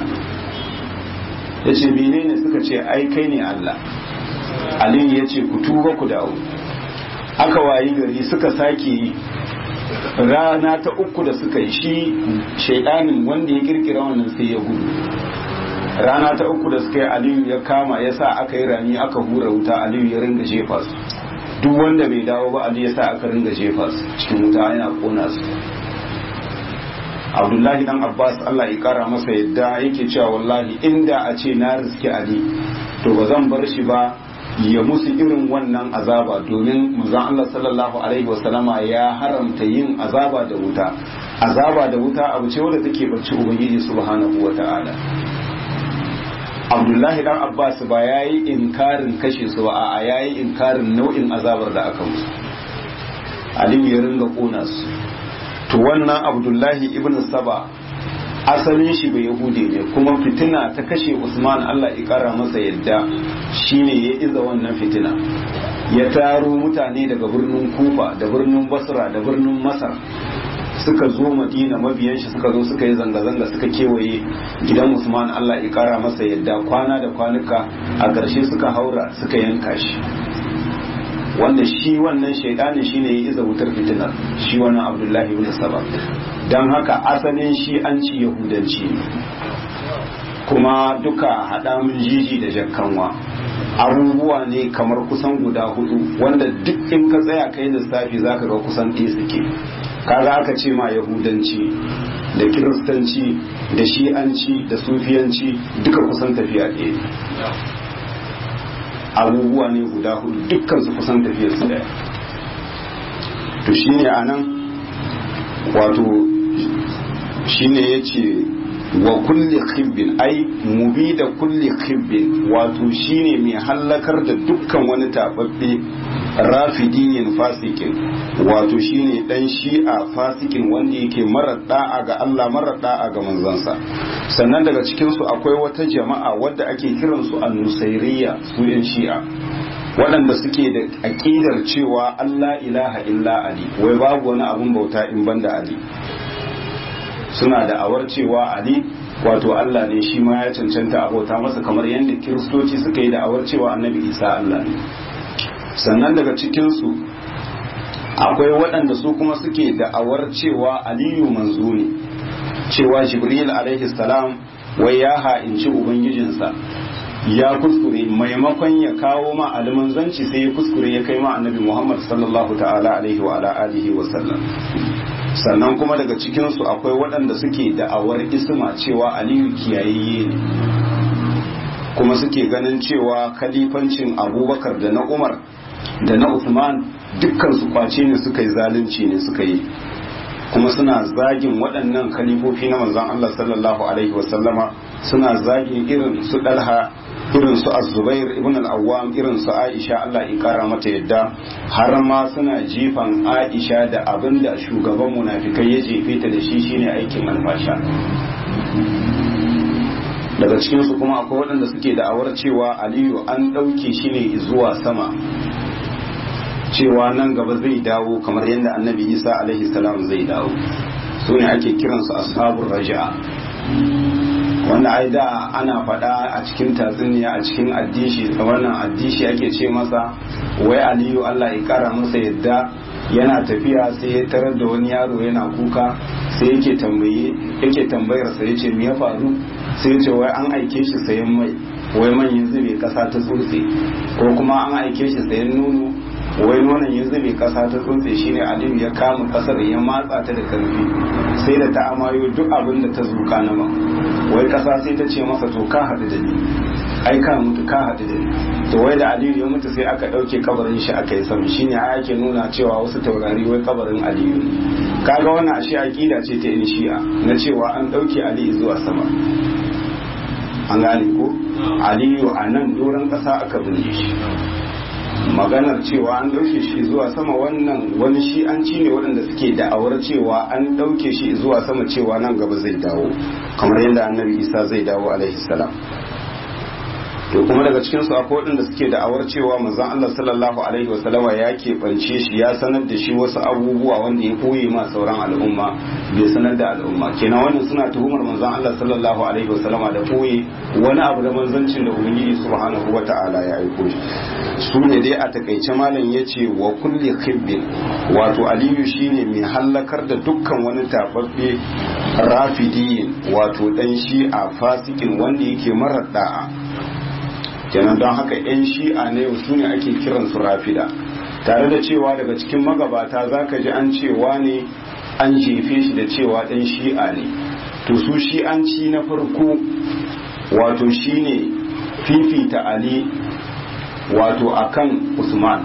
Speaker 1: yace menene, suka ce ai kai ne Allah. Aliyu ya ce ku tuba ku dawo. Aka wayi gari suka sake yi, rana ta uku da suka yi, shi shaidanin wanda ya kirkira wannan sai ya gudu. Rana ta uku da suka yi Aliyu ya kama ya sa aka yi rami aka hura wuta, Aliyu ya ringa jefa su, duk wanda bai dawo ba Aliyu ya sa aka ringa jefa su cikin wuta yana kona su. Abdullahi dan Abbas Allah ya kara masa yadda yake cewa wallahi inda a ce na riski Ali to ba zan bar shi ba ya musu irin wannan azaba, domin manzon Allah sallallahu alaihi wasallama ya haramta yin azaba da wuta. Azaba da wuta abu ce wanda take barci ubangiji subhanahu wata'ala. Abdullahi dan Abbas ba yayi inkarin kashe su ba, a yayi inkarin nau'in azabar da aka musu. Ali ya ringa kona su. To wannan Abdullahi ibn Saba asalin shi bai Yahudi ne, kuma fitina ta kashe Usman Allah ya kara masa yadda shine ya iza wannan fitina, ya taro mutane daga birnin Kufa da birnin Basra da birnin Masar suka zo Madina, mabiyan shi suka zo suka yi zanga-zanga suka kewaye gidan Usman Allah ya kara masa yadda kwana da kwanuka, a ƙarshe suka haura suka yanka shi, wanda shi wannan shaidani shine ya iza wutar fitinar, shi wannan Abdullahi ibn Saba. Don haka asalin shi an ci yahudanci, kuma duka haɗa mun jiji da jakkanwa abubuwa ne kamar kusan guda hudu, wanda duk in ka tsaya kai lissafi zaka ga kusan ɗaya suke. Kaga aka ce ma yahudanci da kiristanci da shi'anci da sufiyanci duka kusan tafiya ɗaya, abubuwa ne guda hudu dukkan su kusan tafiyar su ɗaya. To shine anan wato shine yace wa kulli khibbin ai mubi da kulli khibbin, wato shine mai hallakar da dukkan wani tababbe, rafidin fasikin, wato shine dan shi'a fasikin wanda yake marar da'a ga Allah marar da'a ga manzansa. Sannan daga cikin su akwai wata jama'a wadda ake kiransu an-nusairiyya, su yan shi'a waɗanda suke da aƙidar cewa Allah ilaha illa Ali, wai babu wani abun bauta in banda Ali. Suna da awar cewa Ali wato Allah ne, shi ma ya cancanta a bauta masa, kamar yadda kiristoci suka yi da awar cewa annabi Isa Allah ne. Sannan daga cikinsu akwai waɗanda su kuma suke da awar cewa Aliyu manzo ne, cewa Jibril alaihi salam wai ya ha'inci ubangijinsa, ya kuskure, maimakon ya kawo ma almanzanci sai ya kuskure ya kai ma annabi Muhammad sallallahu ta'ala alaihi wa ala alihi wa sallam. Sannan kuma daga cikinsu akwai waɗanda suke da'awar isma cewa Aliyu kiyayayye ne, kuma suke ganin cewa khalifancin Abubakar da na Umar da na Uthman dukkan su kwace ne suka yi, zalunci ne suka yi, kuma suna zagin waɗannan khalifofi na manzon Allah sallallahu alaihi wa sallama, suna zagin irin su Dalha, irin su Az-Zubair ibn al-Awwam, irin su Aisha Allah ya kara mata yadda, har ma suna jifan Aisha da abin da shugaban munafikai ya jefe ta da shi shine aikin alfasha. Daga cikin su kuma akwai waɗanda suke da'awar cewa Aliyu an ɗauke shi ne zuwa sama, cewa nan gaba zai dawo kamar yadda Annabi Isa alaihi salam zai dawo. Su ne ake kiransu ashabur raja'a, wanda ai da ana faɗa a cikin tatsuniya a cikin addishi, wannan addishi ake ce masa wai Aliyu Allah ya kara masa yadda yana tafiya sai ya tarar da wani yaro yana kuka, sai yake tambaye yake tambayar sa yace me ya faru, sai yace wai an aike shi sayan mai, wai man yanzu bai kasa ta tsotse, ko kuma an aike shi sayan nono wai nonon ya zube kasa ta tsuntse shine aliyu ya kama kasar ya matsa ta da karfi sai da ta amayo duk abin da ta zuka na ma wai kasa sai ta ce masa to ka haɗu da ni ai ka mutu ka haɗu da ni to wai da aliyu ya mutu sai aka ɗauke kabarin shi aka yi sama shine ake nuna cewa wasu taurari wai kabarin aliyu ne kaga wannan ashe aqida ce ta yin shi'a na cewa an ɗauke aliyu zuwa sama an gane ko aliyu a nan doron ƙasa aka binne shi maganar cewa an ɗauke shi zuwa sama wannan wani shi'anci ne waɗanda suke da'awar cewa an ɗauke shi zuwa sama cewa nan gaba zai dawo kamar yadda annabi isa zai dawo alaihi salam to kuma daga cikin su akwai waɗanda suke da'awar cewa manzon Allah sallallahu alaihi wasallama ya keɓance shi ya sanar da shi wasu abubuwa wanda ya koye ma sauran al'umma bai sanar da al'umma kenan wannan suna tuhumar manzon Allah sallallahu alaihi wasallama da koye wani abu da manzancin da ubangiji subhanahu wata'ala ya aiko shi su ne dai a takaice malam yace wa kulli khibbin wato aliyu shine mai hallakar da dukkan wani tababbe rafidiyin wato dan shi'a fasikin wanda yake marar da'a kenan don haka 'yan shi'a na yau su ne ake kiransu rafida tare da cewa daga cikin magabata za ka ji an cewa ne an jefe shi da cewa ɗan shi'a ne to su shi'anci na farko wato shine fifita ali wato akan usman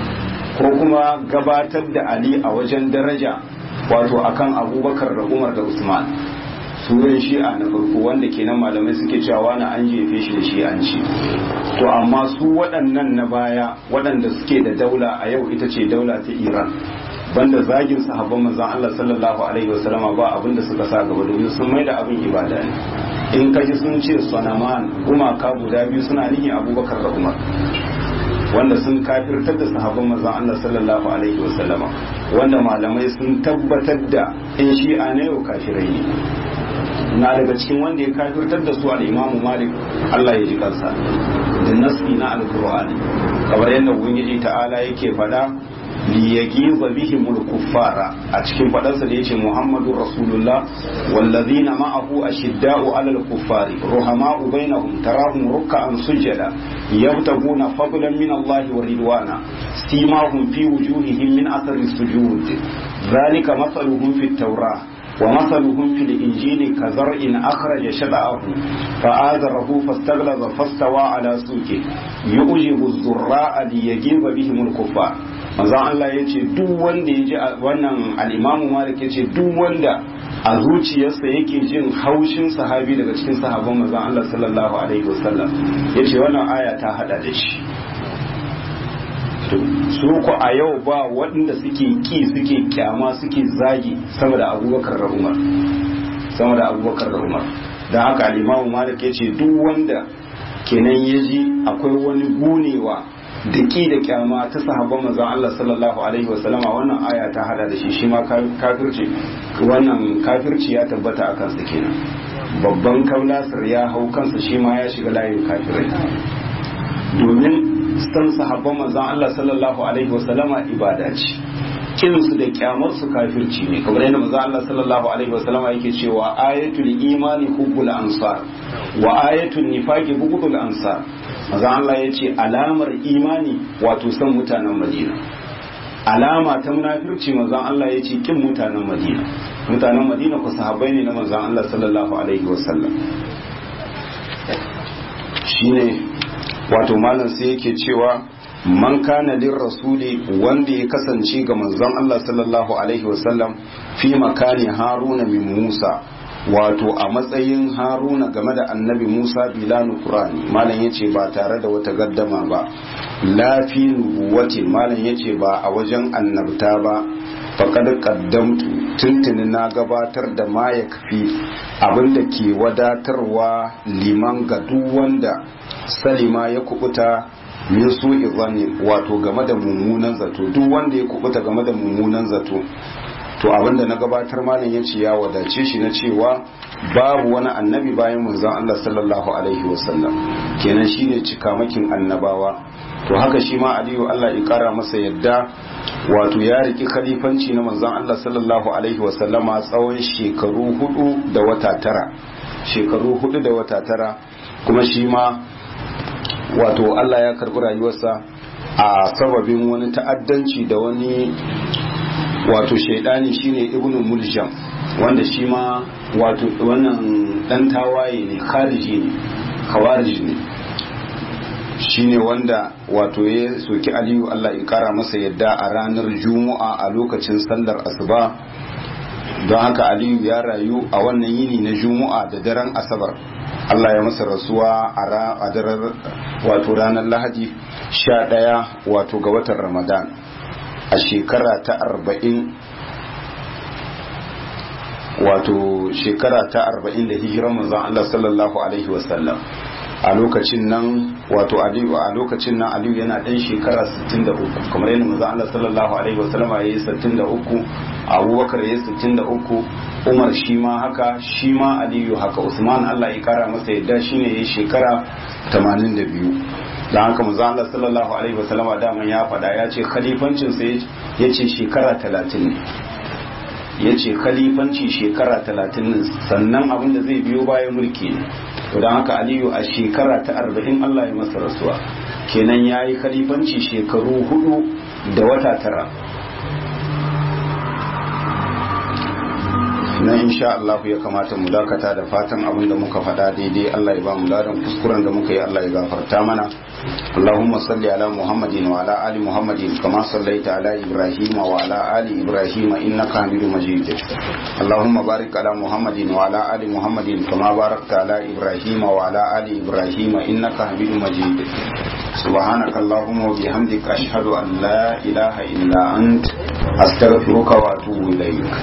Speaker 1: ko kuma gabatar da ali a wajen daraja wato akan abubakar da umar da usman sunan shi'a na farko wanda kenan malamai suke cewa na an jefe shi da shi'anci to amma su waɗannan na baya waɗanda suke da daula a yau ita ce daula ta iran banda zagin sahabban manzon Allah sallallahu alaihi wasallam ba abin da suka sa gaba domin sun mai da abin ibada ne in kaji sun ce sanaman gumaka guda biyu suna nihin abubakar da umar wanda sun kafirtar da sahabban manzon Allah sallallahu alaihi wasallama wanda malamai sun tabbatar da in shi'a ne yau kafirai ne na daga cikin wanda ya kafirtar da su al-Imam Malik Allah ya ji kansa da nasi na al-Qur'ani kamar yadda ubangiji ta'ala yake fada li yagiza bihim al-kuffara a cikin fadarsa da yace Muhammadu Rasulullah wallazina ma'ahu ashidda'u 'alal kuffari ruhama'u bainahum tarahum ruk'an sujada yabtaguna fadlan min Allah wa ridwana simahum fi wujuhihim min athari sujud dhalika mathaluhum fi at-taurah ومثلهم في الإنجيل كزرع أخرج شطأه فآزره فاستغلظ فاستوى على سوقه يعجب الزراء ليغيظ بهم الكفار manzon Allah ya ce duk wanda ya ji wannan al'imamu Malik ya ce duk wanda a zuciyarsa yake jin haushin sahabi daga cikin sahabban manzon Allah sallallahu alaihi wasallam ya ce wannan aya ta hada da shi su ku a yau ba waɗanda suke ki suke kyama suke zagi sama da abubakar da umar sama da abubakar da umar don haka alimamu malik ya ce duk wanda kenan ya ji akwai wani gunewa da ki da kyama ta sahabban manzon Allah sallallahu alaihi wasallama wannan aya ta hada da shi shi ma kafirci wannan kafirci ya tabbata a kansa kenan babban kaulasar ya hau kansa shi ma ya shiga layin kafirai domin san sahabban manzon Allah sallallahu alaihi wasallama ibada ce kin su da kyamar su kafirci ne kamar yadda manzon Allah sallallahu alaihi wasallama yake cewa ayatul imani hubbul ansar wa ayatul nifaqi bughdul ansar manzon Allah yace alamar imani wato san mutanen Madina alama ta munafirci manzon Allah yace kin mutanen Madina mutanen Madina ku sahabbai ne na manzon Allah sallallahu alaihi wasallam shine wato malam sai yake cewa man kana lir rasuli wanda ya kasance ga manzon Allah sallallahu alaihi wasallam fi makani haruna min Musa wato a matsayin haruna game da annabi Musa bila nukurani malam yace ba tare da wata gaddama ba la fi nubuwati malam yace ba a wajen annabta ba faqad qaddamtu tuntuni na gabatar da ma yakfi abinda ke wadatarwa liman ga duk wanda salima ya kubuta min su'i zanni wato game da mummunan zato duk wanda ya kubuta game da mummunan zato to abinda na gabatar malam yace ya wadace shi na cewa babu wani annabi bayan manzon Allah sallallahu alaihi wasallam kenan shine cikamakin annabawa to haka shi ma Aliyu Allah ya kara masa yadda wato ya riki khalifanci na manzon Allah sallallahu alaihi wasallama tsawon shekaru hudu da wata tara shekaru hudu da wata tara kuma shi ma wato Allah ya karbi rayuwarsa a sababin wani ta'addanci da wani wato shaidani shine ibnu muljam wanda shi ma wato wannan dan tawaye ne khariji ne khawarij ne shine wanda wato ya soki aliyu Allah ya kara masa yadda a ranar juma'a a lokacin sallar asuba don haka aliyu ya rayu a wannan yini na juma'a da daren asabar Allah ya masa rasuwa a daren wato ranar lahadi sha ɗaya wato ga watan ramadan a shekara ta arba'in wato shekara ta arba'in da hijiran manzon Allah sallallahu alaihi wasallam a lokacin nan wato aliyu a lokacin nan aliyu yana dan shekara sittin da uku kamar yadda manzon Allah sallallahu alaihi wasallam ya yi sittin da uku abubakar ya yi sittin da uku umar shi ma haka shi ma aliyu haka usman Allah ya kara masa yadda shine ya yi shekara tamanin da biyu dan haka manzon Allah sallallahu alaihi wasallam daman ya faɗa ya ce khalifancin sa ya ce shekara talatin ne ya ce khalifanci shekara talatin ne sannan abin da zai biyo bayan mulki ne to don haka aliyu a shekara ta arba'in Allah ya masa rasuwa kenan ya yi khalifanci shekaru hudu da wata tara na insha Allah ya kamata mu dakata da fatan abin da muka faɗa daidai Allah ya ba mu ladan kuskuren da muka yi Allah ya gafarta mana Allahumma salli ala Muhammadin wa ala ali Muhammadin kama sallaita ala Ibrahim wa ala ali Ibrahim innaka Hamidum Majid Allahumma barik ala Muhammadin wa ala ali Muhammadin kama barakta ala Ibrahim wa ala ali Ibrahim innaka Hamidum Majid سبحانك اللهم وبحمدك أشهد أن لا إله إلا أنت أستغفرك وأتوب إليك